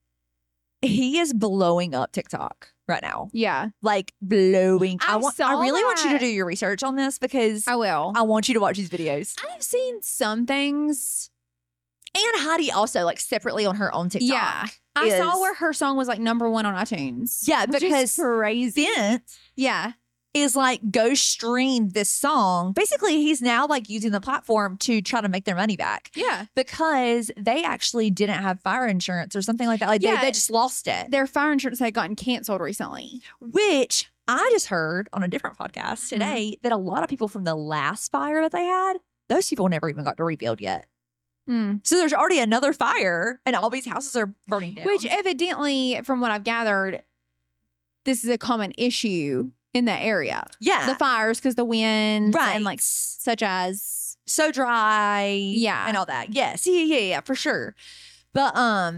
he is blowing up TikTok right now. Yeah. Like blowing. I saw really want you to that. do your research on this because I will. I want you to watch these videos. I've seen some things. And Heidi also like separately on her own TikTok. Yeah. I saw is- where her song was like #1 on iTunes. Yeah, which is because crazy. Vince Yeah. is like, go stream this song. Basically, he's now like using the platform to try to make their money back Yeah. because they actually didn't have fire insurance or something like that. Like Yeah. they just lost it. Their fire insurance had gotten canceled recently. Which I just heard on a different podcast Mm-hmm. today that a lot of people from the last fire that they had, those people never even got to rebuild yet. Mm. So there's already another fire and all these houses are burning down. Which evidently, from what I've gathered, this is a common issue in that area. yeah. The fires, because the winds right. and like such as so dry. Yeah. And all that. Yes. Yeah, for sure. But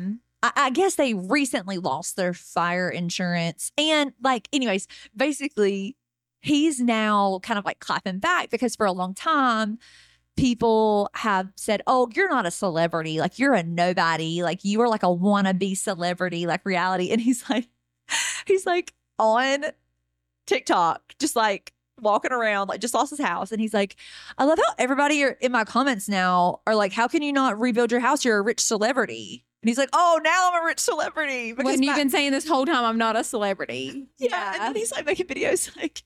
I guess they recently lost their fire insurance. And like, anyways, basically he's now kind of like clapping back because for a long time people have said, oh, you're not a celebrity. Like you're a nobody. Like you are like a wannabe celebrity, like reality. And he's like on TikTok, just like walking around, like just lost his house. And he's like, I love how everybody in my comments now are like, how can you not rebuild your house? You're a rich celebrity. And he's like, oh, now I'm a rich celebrity. when you've been saying this whole time, I'm not a celebrity. yeah. And then he's like making videos like,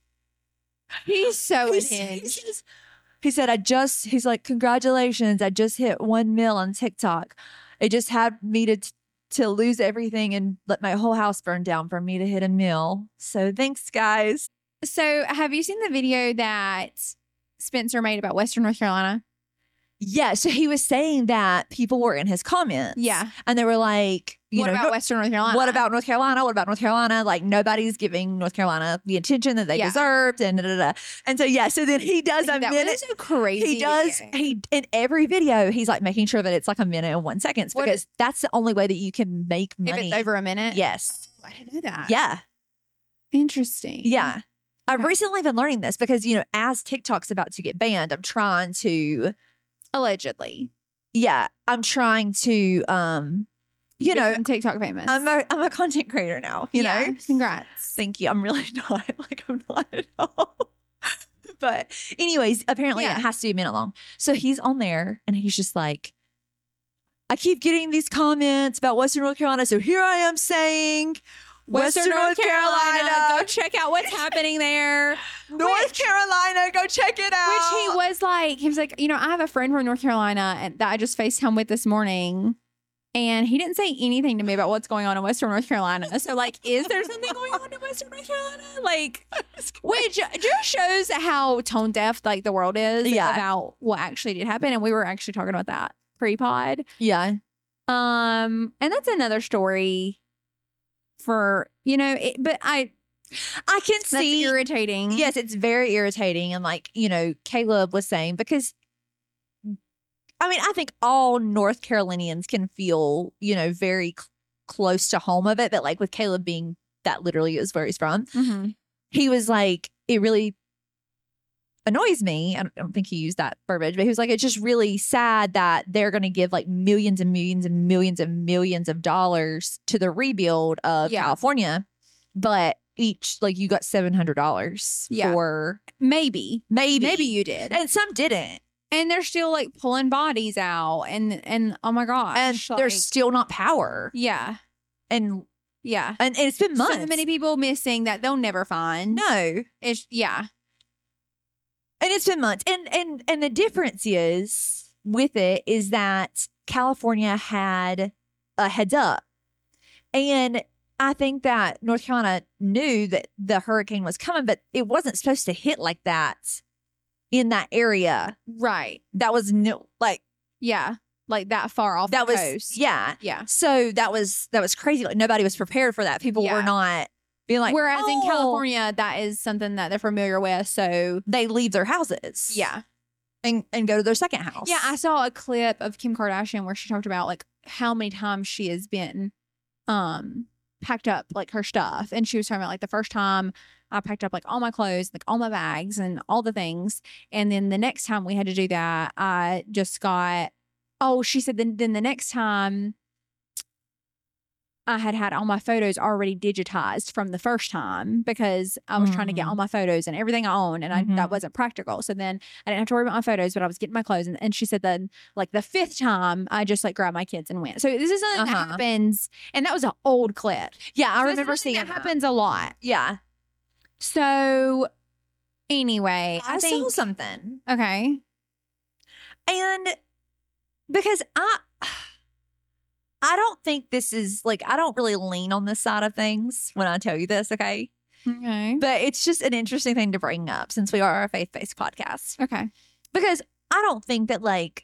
He's so he's- unhinged. he said, he's like, congratulations. I just hit 1 mil on TikTok. It just had me to lose everything and let my whole house burn down for me to hit 1 mil. So thanks, guys. So, have you seen the video that Spencer made about Western North Carolina? Yeah. So he was saying that people were in his comments. Yeah. And they were like, What about Western North Carolina? What about North Carolina? What about North Carolina? Like nobody's giving North Carolina the attention that they Yeah. deserved, and da, da, da. And so yeah, so then he does a that minute. was so crazy. He does. video. He in every video, he's like making sure that it's like 1 minute and 1 second What- because that's the only way that you can make If money. it's over a minute. Yes. Oh, I didn't know that. Yeah. Interesting. Yeah. I've Okay. recently been learning this because as TikTok's about to get banned, I'm trying to. Allegedly. Yeah, I'm trying to. Become TikTok famous. I'm a content creator now. You Yeah. know. Congrats. Thank you. I'm really not. Like, I'm not at all. But, anyways, apparently Yeah. it has to be a minute long. So he's on there and he's just like, I keep getting these comments about Western North Carolina. So here I am saying, Western North Carolina, Go check out what's happening there. North Carolina, go check it out. Which he was like, I have a friend from North Carolina and that I just FaceTime with this morning. And he didn't say anything to me about what's going on in Western North Carolina. So, like, is there something going on in Western North Carolina? Like, which just shows how tone deaf like the world is Yeah. about what actually did happen. And we were actually talking about that pre-pod. Yeah. And that's another story for but I can that's see. irritating. Yes, it's very irritating. And like, Caleb was saying, because I think all North Carolinians can feel, very close to home of it. But like with Caleb being that literally is where he's from, Mhm. he was like, it really annoys me. I don't think he used that verbiage, but he was like, it's just really sad that they're going to give like millions and millions and millions and millions of dollars to the rebuild of Yeah. California. But each, like, you got $700 Yeah. for Maybe you did. and some didn't. And they're still like pulling bodies out and oh my gosh. And like, there's still not power. yeah. And Yeah. And it's been months. So many people missing that they'll never find. No. It's yeah. And it's been months. And the difference is with it is that California had a heads up. And I think that North Carolina knew that the hurricane was coming, but it wasn't supposed to hit like that in that area. Right. That was no, like, Yeah. Like that far off that the was, coast. yeah. Yeah. So that was crazy. Like nobody was prepared for that. People Yeah. were not being like, Whereas in "Oh." California, that is something that they're familiar with. So They leave their houses. yeah. And go to their second house. Yeah. I saw a clip of Kim Kardashian where she talked about like how many times she has been packed up like her stuff. And she was talking about like the first time I packed up like all my clothes, like all my bags and all the things. And then the next time we had to do that, I just got, she said then the next time I had all my photos already digitized from the first time because I was trying to get all my photos and everything I own and that wasn't practical. So then I didn't have to worry about my photos, but I was getting my clothes. And she said then like the fifth time I just like grabbed my kids and went. So this is something that happens. And that was an old clip. Yeah. I So remember this is something seeing that happens a lot. Yeah. So anyway, I think saw something. Okay. And because I don't think this is like, I don't really lean on this side of things when I tell you this, okay? Okay. But it's just an interesting thing to bring up since we are a faith-based podcast. Okay. Because I don't think that like,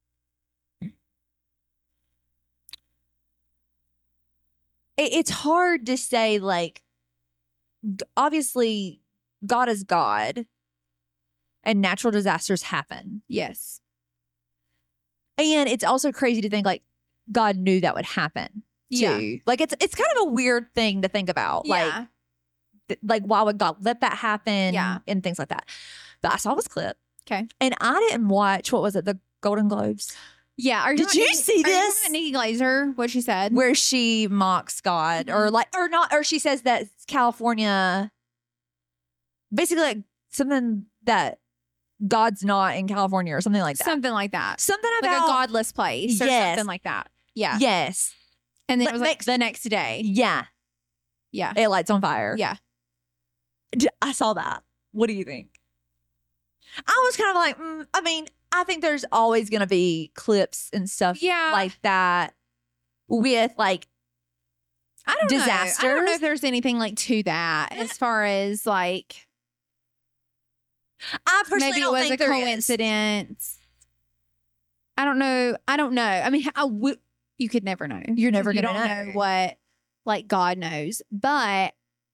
it's hard to say like, obviously God is God and natural disasters happen. Yes. And it's also crazy to think like God knew that would happen too. Yeah. Like it's kind of a weird thing to think about. Yeah. Like why would God let that happen? Yeah. And things like that. But I saw this clip. Okay. And I didn't watch, what was it, the Golden Globes? Yeah. Did you see this? Nikki Glazer, what she said? Where she mocks God or she says that California, basically like something that God's not in California or something like that. Something like that. Something Like about a godless place or Yes. something like that. Yeah. Yes. And then it But was like the next day. Yeah. Yeah. It lights on fire. Yeah. I saw that. What do you think? I was kind of like, I mean, I think there's always going to be clips and stuff Yeah. like that with like I don't know. I don't know disasters. if there's anything like to that as far as like I personally maybe it don't was think a there is. coincidence. I don't know. I mean, you could never know. You're never You going to don't know what like God knows. But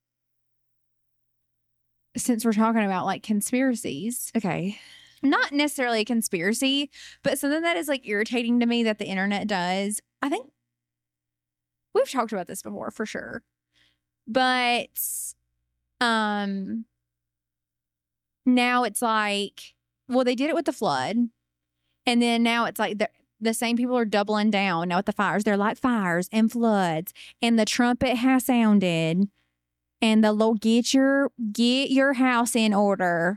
since we're talking about like conspiracies, Okay. not necessarily a conspiracy, but something that is like irritating to me that the internet does. I think we've talked about this before for sure. But now it's like, well, they did it with the flood. And then now it's like the same people are doubling down now with the fires. They're like fires and floods. And the trumpet has sounded. And the Lord, get your house in order.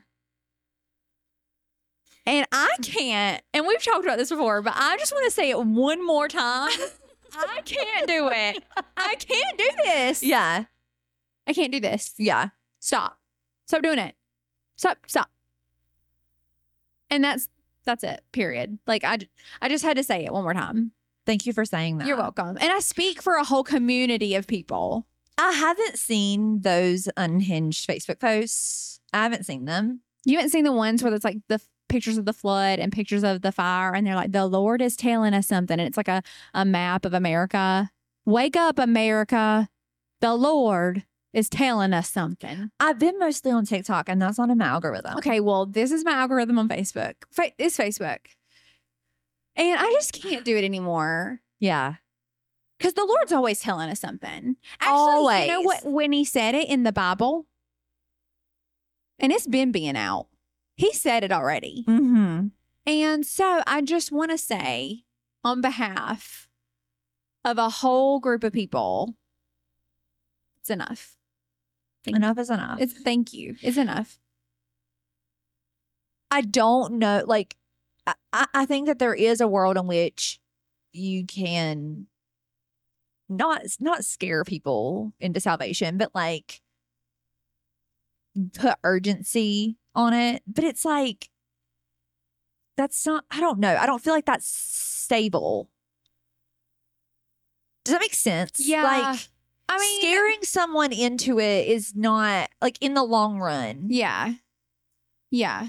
And I can't, and we've talked about this before, but I just want to say it one more time. I can't do it. I can't do this. Yeah. I can't do this. Yeah. Stop. Stop doing it. Stop. And that's it, period. Like I just had to say it one more time. Thank you for saying that. You're welcome. And I speak for a whole community of people. I haven't seen those unhinged Facebook posts. I haven't seen them. You haven't seen the ones where it's like the pictures of the flood and pictures of the fire, and they're like, the Lord is telling us something. And it's like a map of America. Wake up, America. The Lord is telling us something. I've been mostly on TikTok, and that's not in my algorithm. Okay, well, this is my algorithm on Facebook. It's Facebook. And I just can't do it anymore. Yeah. Because the Lord's always telling us something. Actually, Always. you know what? When he said it in the Bible, and it's been being out, he said it already. Mm-hmm. And so I just want to say, on behalf of a whole group of people, it's enough. Enough is enough. Thank you. It's enough. I don't know. Like, I think that there is a world in which you can not scare people into salvation, but like put urgency on it. But it's like, that's not, I don't know. I don't feel like that's stable. Does that make sense? Yeah. Like, I mean, scaring someone into it is not like in the long run. yeah. Yeah.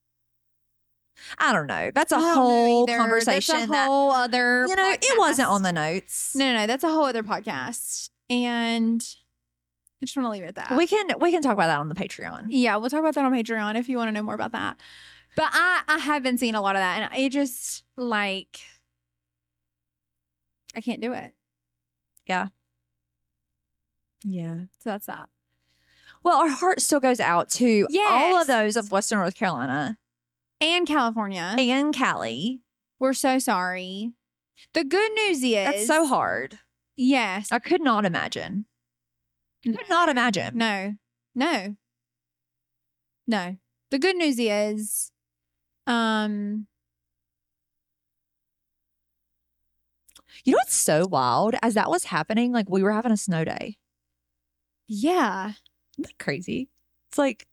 I don't know. That's a I don't know whole either. conversation. That's a whole other you know, it podcast. wasn't on the notes. No, that's a whole other podcast. And I just want to leave it at that. We can talk about that on the Patreon. Yeah, we'll talk about that on Patreon if you want to know more about that. But I have been seeing a lot of that, and it just like I can't do it. Yeah. So that's that. Well, our heart still goes out to all Yes. of those of Western North Carolina And California. and Cali. We're so sorry. The good news is That's so hard. Yes. I could not imagine. Could not imagine. No. The good news is, You know what's so wild? As that was happening, like we were having a snow day. yeah. Isn't that crazy? It's like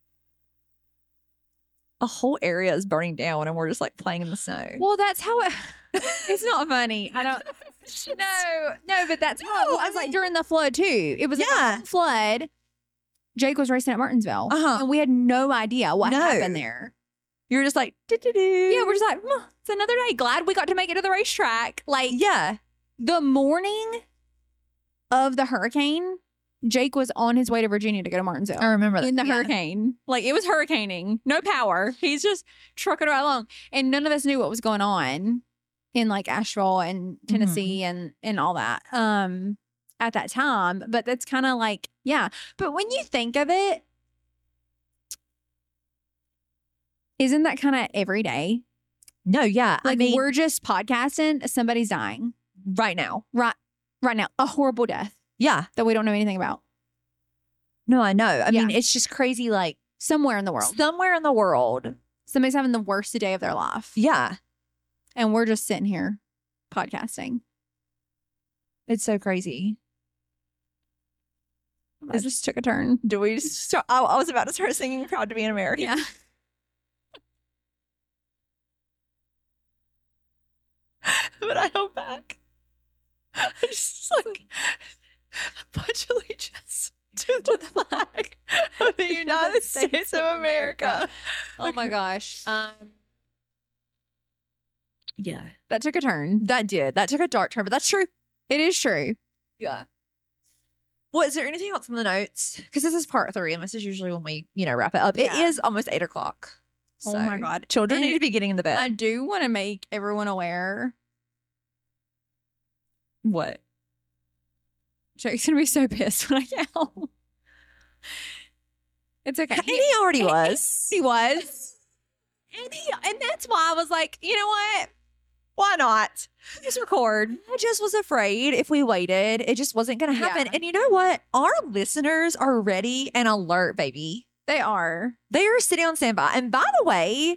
a whole area is burning down and we're just like playing in the snow. Well, that's how it. It's not funny. I don't. No, but that's how it No, was. I Like mean- during the flood too. It was like Yeah. a flood. Jake was racing at Martinsville, Uh-huh. and we had no idea what No. happened there. You're just like, do-do-do. Yeah, we're just like, it's another day. Glad we got to make it to the racetrack. Like yeah. the morning of the hurricane, Jake was on his way to Virginia to go to Martinsville. I remember that. In the Yeah. hurricane. Like it was hurricaning, no power. He's just trucking right along. And none of us knew what was going on in like Asheville and Tennessee and all that at that time. But that's kind of like, yeah. But when you think of it, isn't that kind of every day? No, yeah. Like I mean, we're just podcasting, somebody's dying right now. right now. A horrible death Yeah. that we don't know anything about No, I know. I mean, Yeah. it's just crazy. Like somewhere in the world. somewhere in the world. Somebody's having the worst day of their life. Yeah. And we're just sitting here podcasting. It's so crazy. I just took a turn. Do we start? I was about to start singing Proud to be an American. Yeah. But I held back. I just like pledge allegiance to the flag of the United States of America. Oh my gosh. Yeah. That took a turn. That did. That took a dark turn, but that's true. It is true. Yeah. Well, is there anything else in the notes? Because this is part 3, and this is usually when we, wrap it up. It Yeah. is almost 8 o'clock. Oh my God. Children And need to be getting in the bed. I do want to make everyone aware. What? Jake's going to be so pissed when I get home. It's okay. And he already was. He was. And that's why I was like, you know what? Why not? Just record. I just was afraid if we waited, it just wasn't going to happen. Yeah. And you know what? Our listeners are ready and alert, baby. They are. They are sitting on standby. And by the way,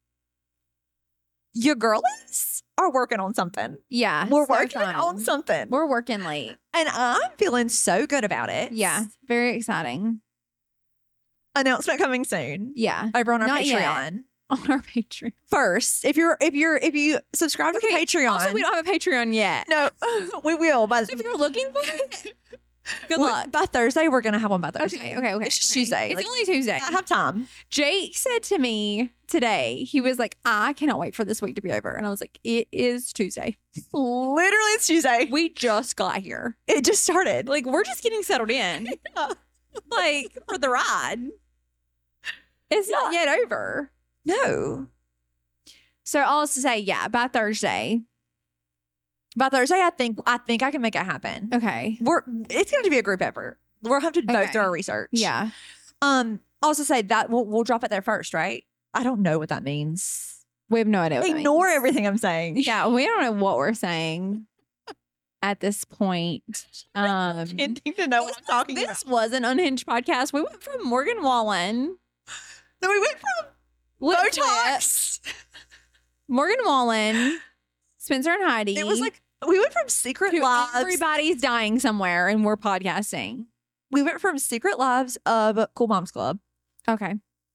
your girlies are working on something. Yeah. We're so working fun. on something. We're working late. And I'm feeling so good about it. Yeah. Very exciting. Announcement coming soon Yeah. over on our Not Patreon. yet. On our Patreon. First, if you subscribe to the Patreon. Also, we don't have a Patreon yet. No, we will. But So if you're looking for it, good luck. By Thursday, we're gonna have one by Thursday. Okay. It's just okay. Tuesday. It's Like, only Tuesday. I have time. Jake said to me today, he was like, I cannot wait for this week to be over. And I was like, it is Tuesday. Literally, it's Tuesday. We just got here. It just started. Like, we're just getting settled in. Like, for the ride. It's not yet over. No. So I'll also say, yeah, by Thursday. By Thursday, I think I can make it happen. Okay. It's going to be a group effort. We'll have to both Okay. do our research. Yeah. Also say that we'll drop it there first, right? I don't know what that means. We have no idea. What that Ignore means. everything I'm saying. Yeah, we don't know what we're saying at this point. Didn't need to know what I'm talking This was an unhinged podcast. We went from Morgan Wallen, No, we went from Lip Botox. Morgan Wallen, Spencer and Heidi. It was like We went from Secret Lives. Everybody's dying somewhere and we're podcasting. We went from Secret Lives of Cool Moms Club. Okay.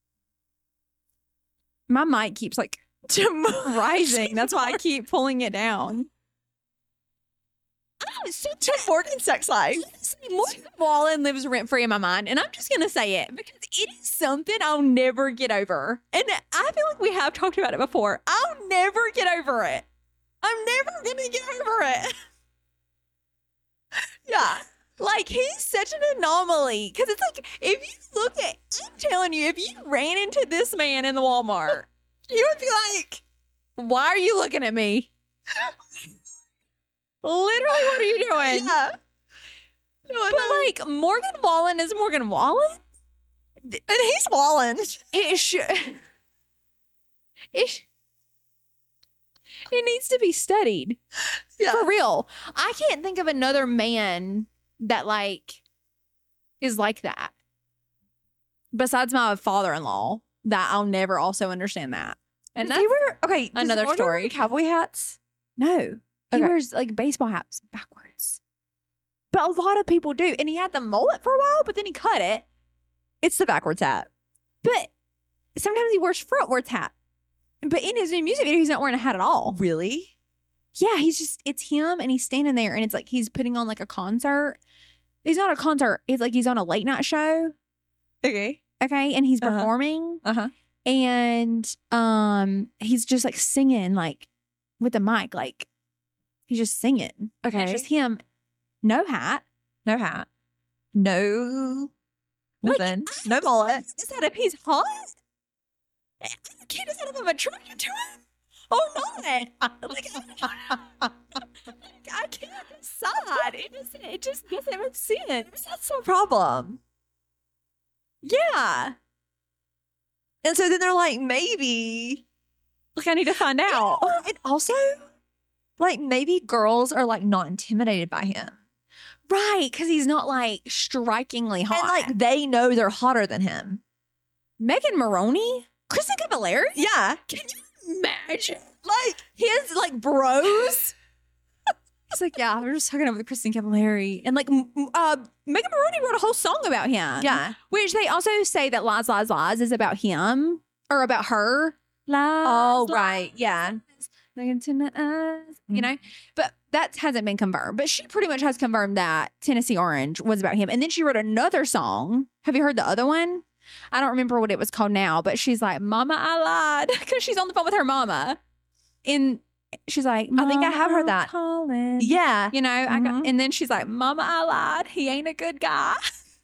My mic keeps like rising. That's why I keep pulling it down. To Morgan's sex life. Morgan Wallen lives rent free in my mind, and I'm just gonna say it because it is something I'll never get over. And I feel like we have talked about it before. I'll never get over it. I'm never gonna get over it. Yeah. Like, he's such an anomaly because it's like if you look at, I'm telling you, if you ran into this man in the Walmart, you would be like, "Why are you looking at me?" Literally, what are you doing? Yeah. But like, Morgan Wallen is Morgan Wallen, And he's Wallen. It needs to be studied. Yeah. For real. I can't think of another man that like is like that. Besides my father-in-law, that I'll never also understand that. And Does that's he wear, okay, does another Morgan wear story. cowboy hats? no. He Okay. wears like baseball hats backwards. But a lot of people do. And he had the mullet for a while, but then he cut it. It's the backwards hat. But sometimes he wears frontwards hat. But in his new music video, he's not wearing a hat at all. Really? Yeah, it's him and he's standing there and it's like he's putting on like a concert. It's not a concert. It's like he's on a late night show. Okay. Okay. And he's Uh-huh. performing Uh-huh. and he's just like singing like with the mic. Like he's just singing. Okay. It's just him. No hat. No hat. No. Like, Nothing. No mullet. Is that if he's hot? I can't decide if I'm attracted to him or not. Like, I can't decide. It just doesn't make sense. That's the problem. Yeah. And so then they're like, maybe. Like, I need to find out. And also, like, maybe girls are like not intimidated by him. Right, because he's not like strikingly hot. And like they know they're hotter than him. Megan Maroney? Kristen Cavallari? Yeah. Can you imagine? Like, His like bros? It's like, yeah, we're just hooking up with Kristen Cavallari. And like, Megan Maroney wrote a whole song about him. yeah. Which they also say that Lies, Lies, Lies is about him or about her. Lies, Oh, lies, right. Yeah. look into my eyes, you Mhm. know? But that hasn't been confirmed. But she pretty much has confirmed that Tennessee Orange was about him. And then she wrote another song. Have you heard the other one? I don't remember what it was called now, but she's like, Mama, I lied. Because she's on the phone with her mama. And she's like, I think I have heard "Mama, that. calling." Yeah. You know, I got, Mhm. and then she's like, Mama, I lied. He ain't a good guy.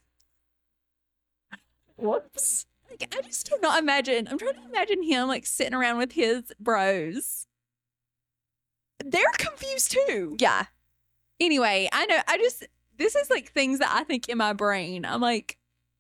Whoops. Like, I just cannot imagine. I'm trying to imagine him like sitting around with his bros. They're confused too. Yeah. Anyway, I know. This is like things that I think in my brain. I'm like,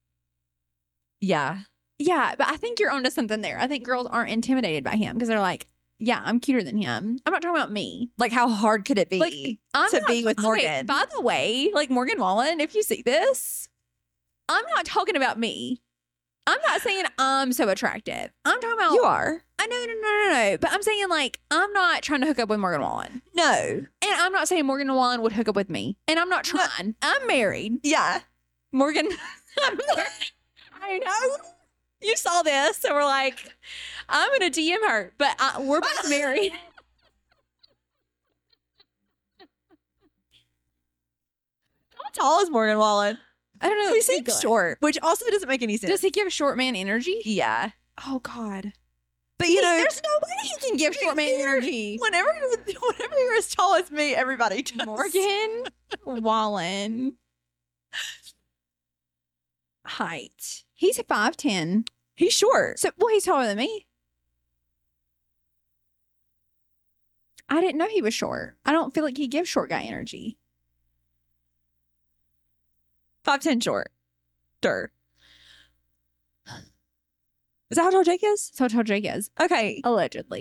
Yeah. yeah, but I think you're onto something there. I think girls aren't intimidated by him because they're like, yeah, I'm cuter than him. I'm not talking about me. Like, how hard could it be Like, I'm to not- be with okay, Morgan? by the way, like Morgan Wallen, if you see this, I'm not talking about me. I'm not saying I'm so attractive. I'm talking about You are. I no. But I'm saying like I'm not trying to hook up with Morgan Wallen. No. And I'm not saying Morgan Wallen would hook up with me. And I'm not trying. I'm married. Yeah. Morgan, I know you saw this, so we're like, I'm gonna DM her, but we're both married. How tall is Morgan Wallen? I don't know. He seems Google it. short, which also doesn't make any sense. Does he give short man energy? Yeah. Oh God. But you know, there's no way he can give short man energy. whenever you're as tall as me, everybody does. Morgan Wallen. Height. He's 5'10". He's short. So, well, he's taller than me. I didn't know he was short. I don't feel like he gives short guy energy. 5'10" short. Is that how tall Jake is? So tall Jake is. Okay. Allegedly.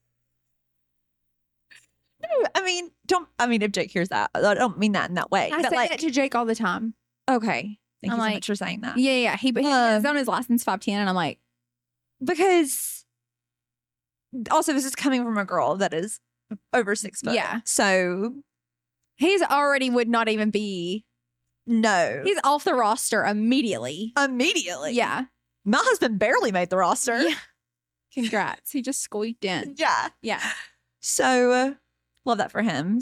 No, I mean, if Jake hears that, I don't mean that in that way. I but say like, that to Jake all the time. okay. Thank I'm you so like, much for saying that. Yeah. He is on his license 5'10", and I'm like, Because also this is coming from a girl that is over 6 foot. Yeah. So He's already would not even be. no. He's off the roster immediately. Immediately. Yeah. My husband barely made the roster. Yeah. Congrats. He just squeaked in. Yeah. Yeah. So love that for him.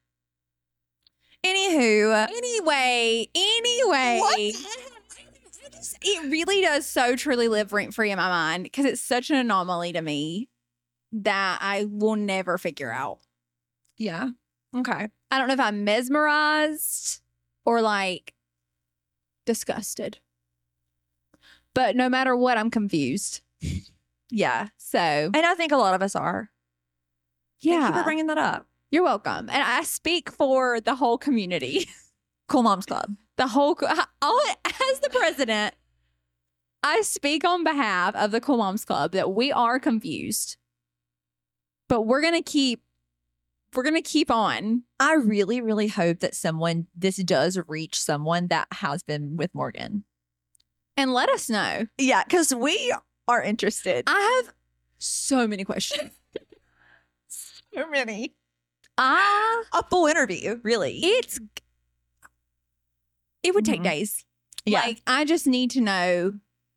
Anywho. Anyway. What the heck? It really does so truly live rent free in my mind because it's such an anomaly to me that I will never figure out. Yeah. Okay. I don't know if I'm mesmerized or like disgusted. But no matter what, I'm confused. Yeah. So, And I think a lot of us are. Thank you for yeah, bringing that up. you're welcome. And I speak for the whole community. Cool Moms Club. The whole, as the president, I speak on behalf of the Cool Moms Club that we are confused, but we're going to keep on. I really, really hope that this does reach someone that has been with Morgan. And let us know. Yeah, because we are interested. I have so many questions. So many. A full interview, really. It would take Mhm. days. Yeah. Like, I just need to know.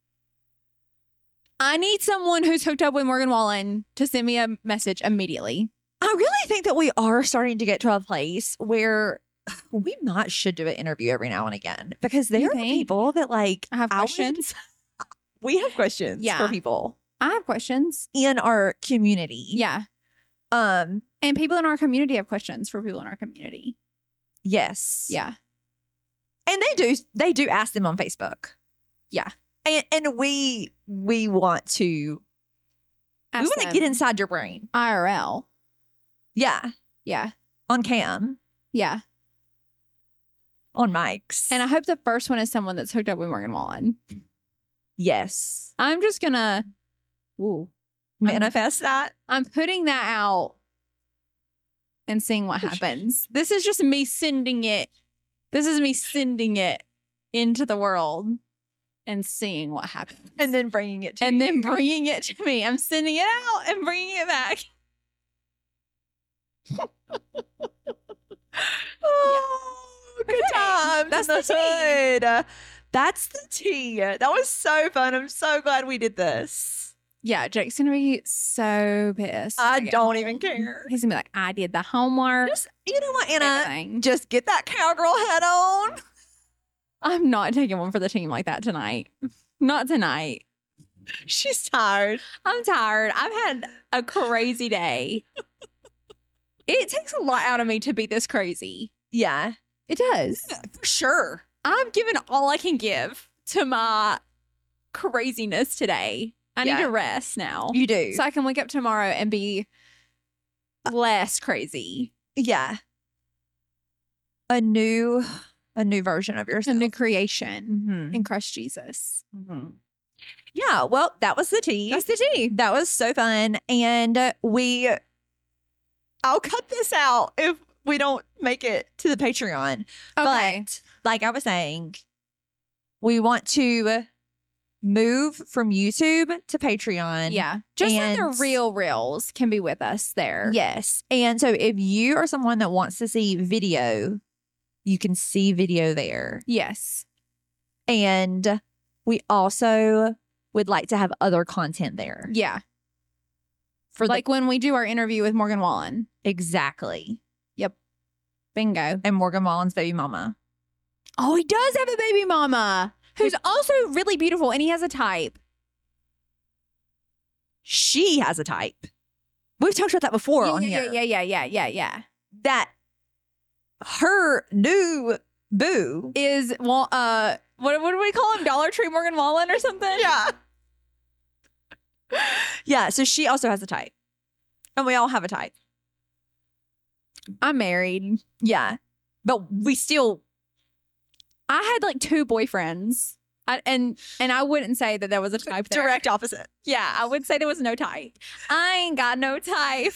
I need someone who's hooked up with Morgan Wallen to send me a message immediately. I really think that we are starting to get to a place where we should do an interview every now and again because there You are think? people that like I have would- questions. we have questions Yeah. for people I have questions. in our community. Yeah. Um. And people in our community have questions for people in our community. Yes. Yeah. And they do ask them on Facebook. Yeah. And we want to get inside your brain. IRL. Yeah. Yeah. On cam. Yeah. On mics. And I hope the first one is someone that's hooked up with Morgan Wallen. yes. I'm just gonna Manifest that. I'm putting that out and seeing what happens. This is just me sending it. This is me sending it into the world and seeing what happens. And then bringing it to And you. then bringing it to me. I'm sending it out and bringing it back. Oh, good Okay. times. That's That's the tea. good. That's the tea. That was so fun. I'm so glad we did this. Yeah, Jake's gonna be so pissed. I when get don't home. even care. He's gonna be like, I did the homework. Just, you know what, Anna? Everything. Just get that cowgirl head on. I'm not taking one for the team like that tonight. Not tonight. She's tired. I'm tired. I've had a crazy day. It takes a lot out of me to be this crazy. Yeah, It does. for sure. I've given all I can give to my craziness today. I need Yeah. to rest now. You do. So I can wake up tomorrow and be less crazy. Yeah. A new version of A yourself. new creation Mhm. in Christ Jesus. Mhm. Yeah, well, that was the tea. That's the tea. That was so fun. And I'll cut this out if we don't make it to the Patreon. Okay. But like I was saying, we want to move from YouTube to Patreon. Yeah. Just so And- the real reels can be with us there. Yes. And so if you are someone that wants to see video, you can see video there. Yes. And we also would like to have other content there. Yeah. For Like when we do our interview with Morgan Wallen. exactly. Bingo. And Morgan Wallen's baby mama. Oh, he does have a baby mama who's also really beautiful and he has a type. She has a type. We've talked about that before on here. Yeah. That her new boo. Is what do we call him? Dollar Tree Morgan Wallen or something? Yeah. Yeah. So she also has a type. And we all have a type. I'm married. Yeah. But we still. I had like 2 boyfriends. And I wouldn't say that there was a type there. Direct opposite. Yeah, I would say there was no type. I ain't got no type.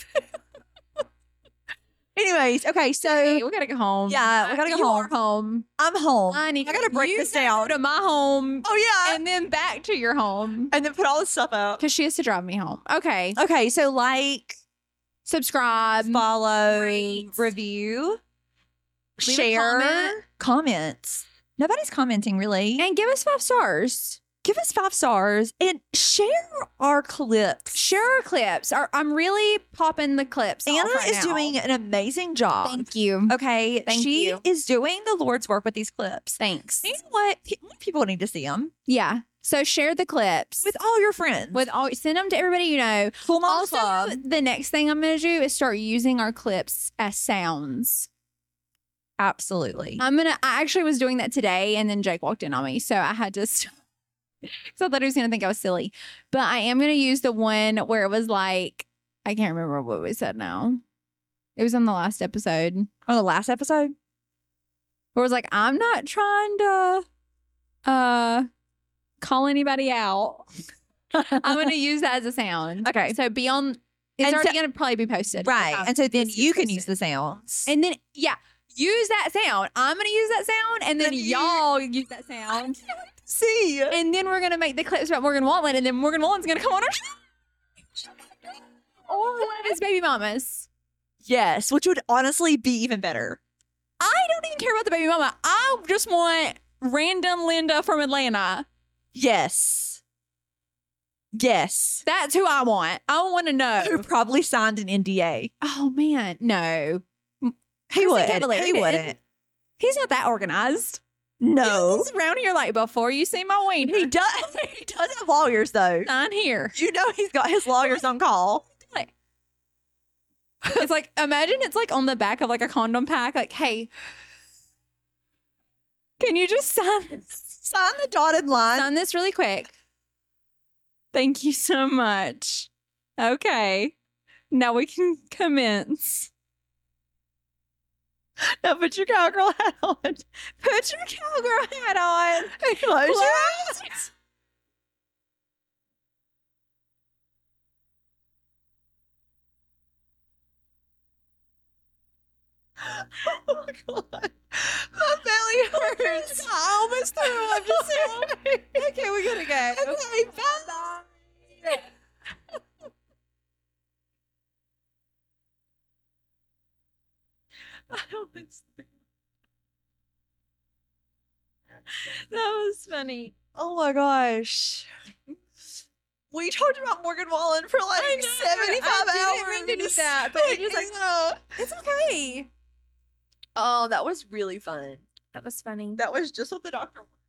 Anyways, okay, so Hey, we gotta go home. Yeah, we gotta go You home. are home. I'm home. I need. I gotta break you this gotta down. go to my home Oh yeah. and then back to your home And then put all this stuff out. because she has to drive me home. Okay. Okay, so like subscribe, follow, rate, review, leave a share, comment. comments. Nobody's commenting really. and give us 5 stars. Give us 5 stars and share our clips. Share our clips. I'm really popping the clips. Anna off right is now. doing an amazing job. Thank you. Okay. Thank she you. is doing the Lord's work with these clips. Thanks. You know what? People need to see them Yeah. So share the clips with all your friends. send them to everybody you know. Full Mom Also, Club. the next thing I'm going to do is start using our clips as sounds. Absolutely. I actually was doing that today and then Jake walked in on me. So I had to so I thought he was going to think I was silly. But I am going to use the one where it was like, I can't remember what we said now. It was on the last episode. On the last episode? Where it was like, I'm not trying to call anybody out. I'm going to use that as a sound. Okay. So be on, it's And already so- going to probably be posted. Right. And so then This is you can posted. use the sounds. And then, yeah, use that sound. I'm going to use that sound. And then And you- y'all use that sound. see. And then we're going to make the clips about Morgan Wallen. And then Morgan Wallen's going to come on our show. Or one of his baby mamas. Yes, which would honestly be even better. I don't even care about the baby mama. I just want random Linda from Atlanta. Yes. Yes. That's who I want. I want to Who know. probably signed an NDA. Oh, man. No. He Kristen wouldn't. Cavalier He did. wouldn't. He's not that organized. No. He's around here like, before you see my wiener, He does. He does have lawyers though. sign here. You know he's got his lawyers on call. It's like, imagine it's like on the back of like a condom pack. Like, hey, can you just Sign the dotted line. sign this really quick? Thank you so much. Okay. Now we can commence. Now put your cowgirl hat on. Put your cowgirl hat on. And close your eyes. Oh my god. My belly hurts. I almost threw up just now. Okay, we gotta go. Okay, bye. I don't think so. That was funny. Oh my gosh. We talked about Morgan Wallen for like 75 hours. I didn't mean to do that, but it just like, it's okay. Oh, that was really fun. That was funny. That was just what the doctor wanted.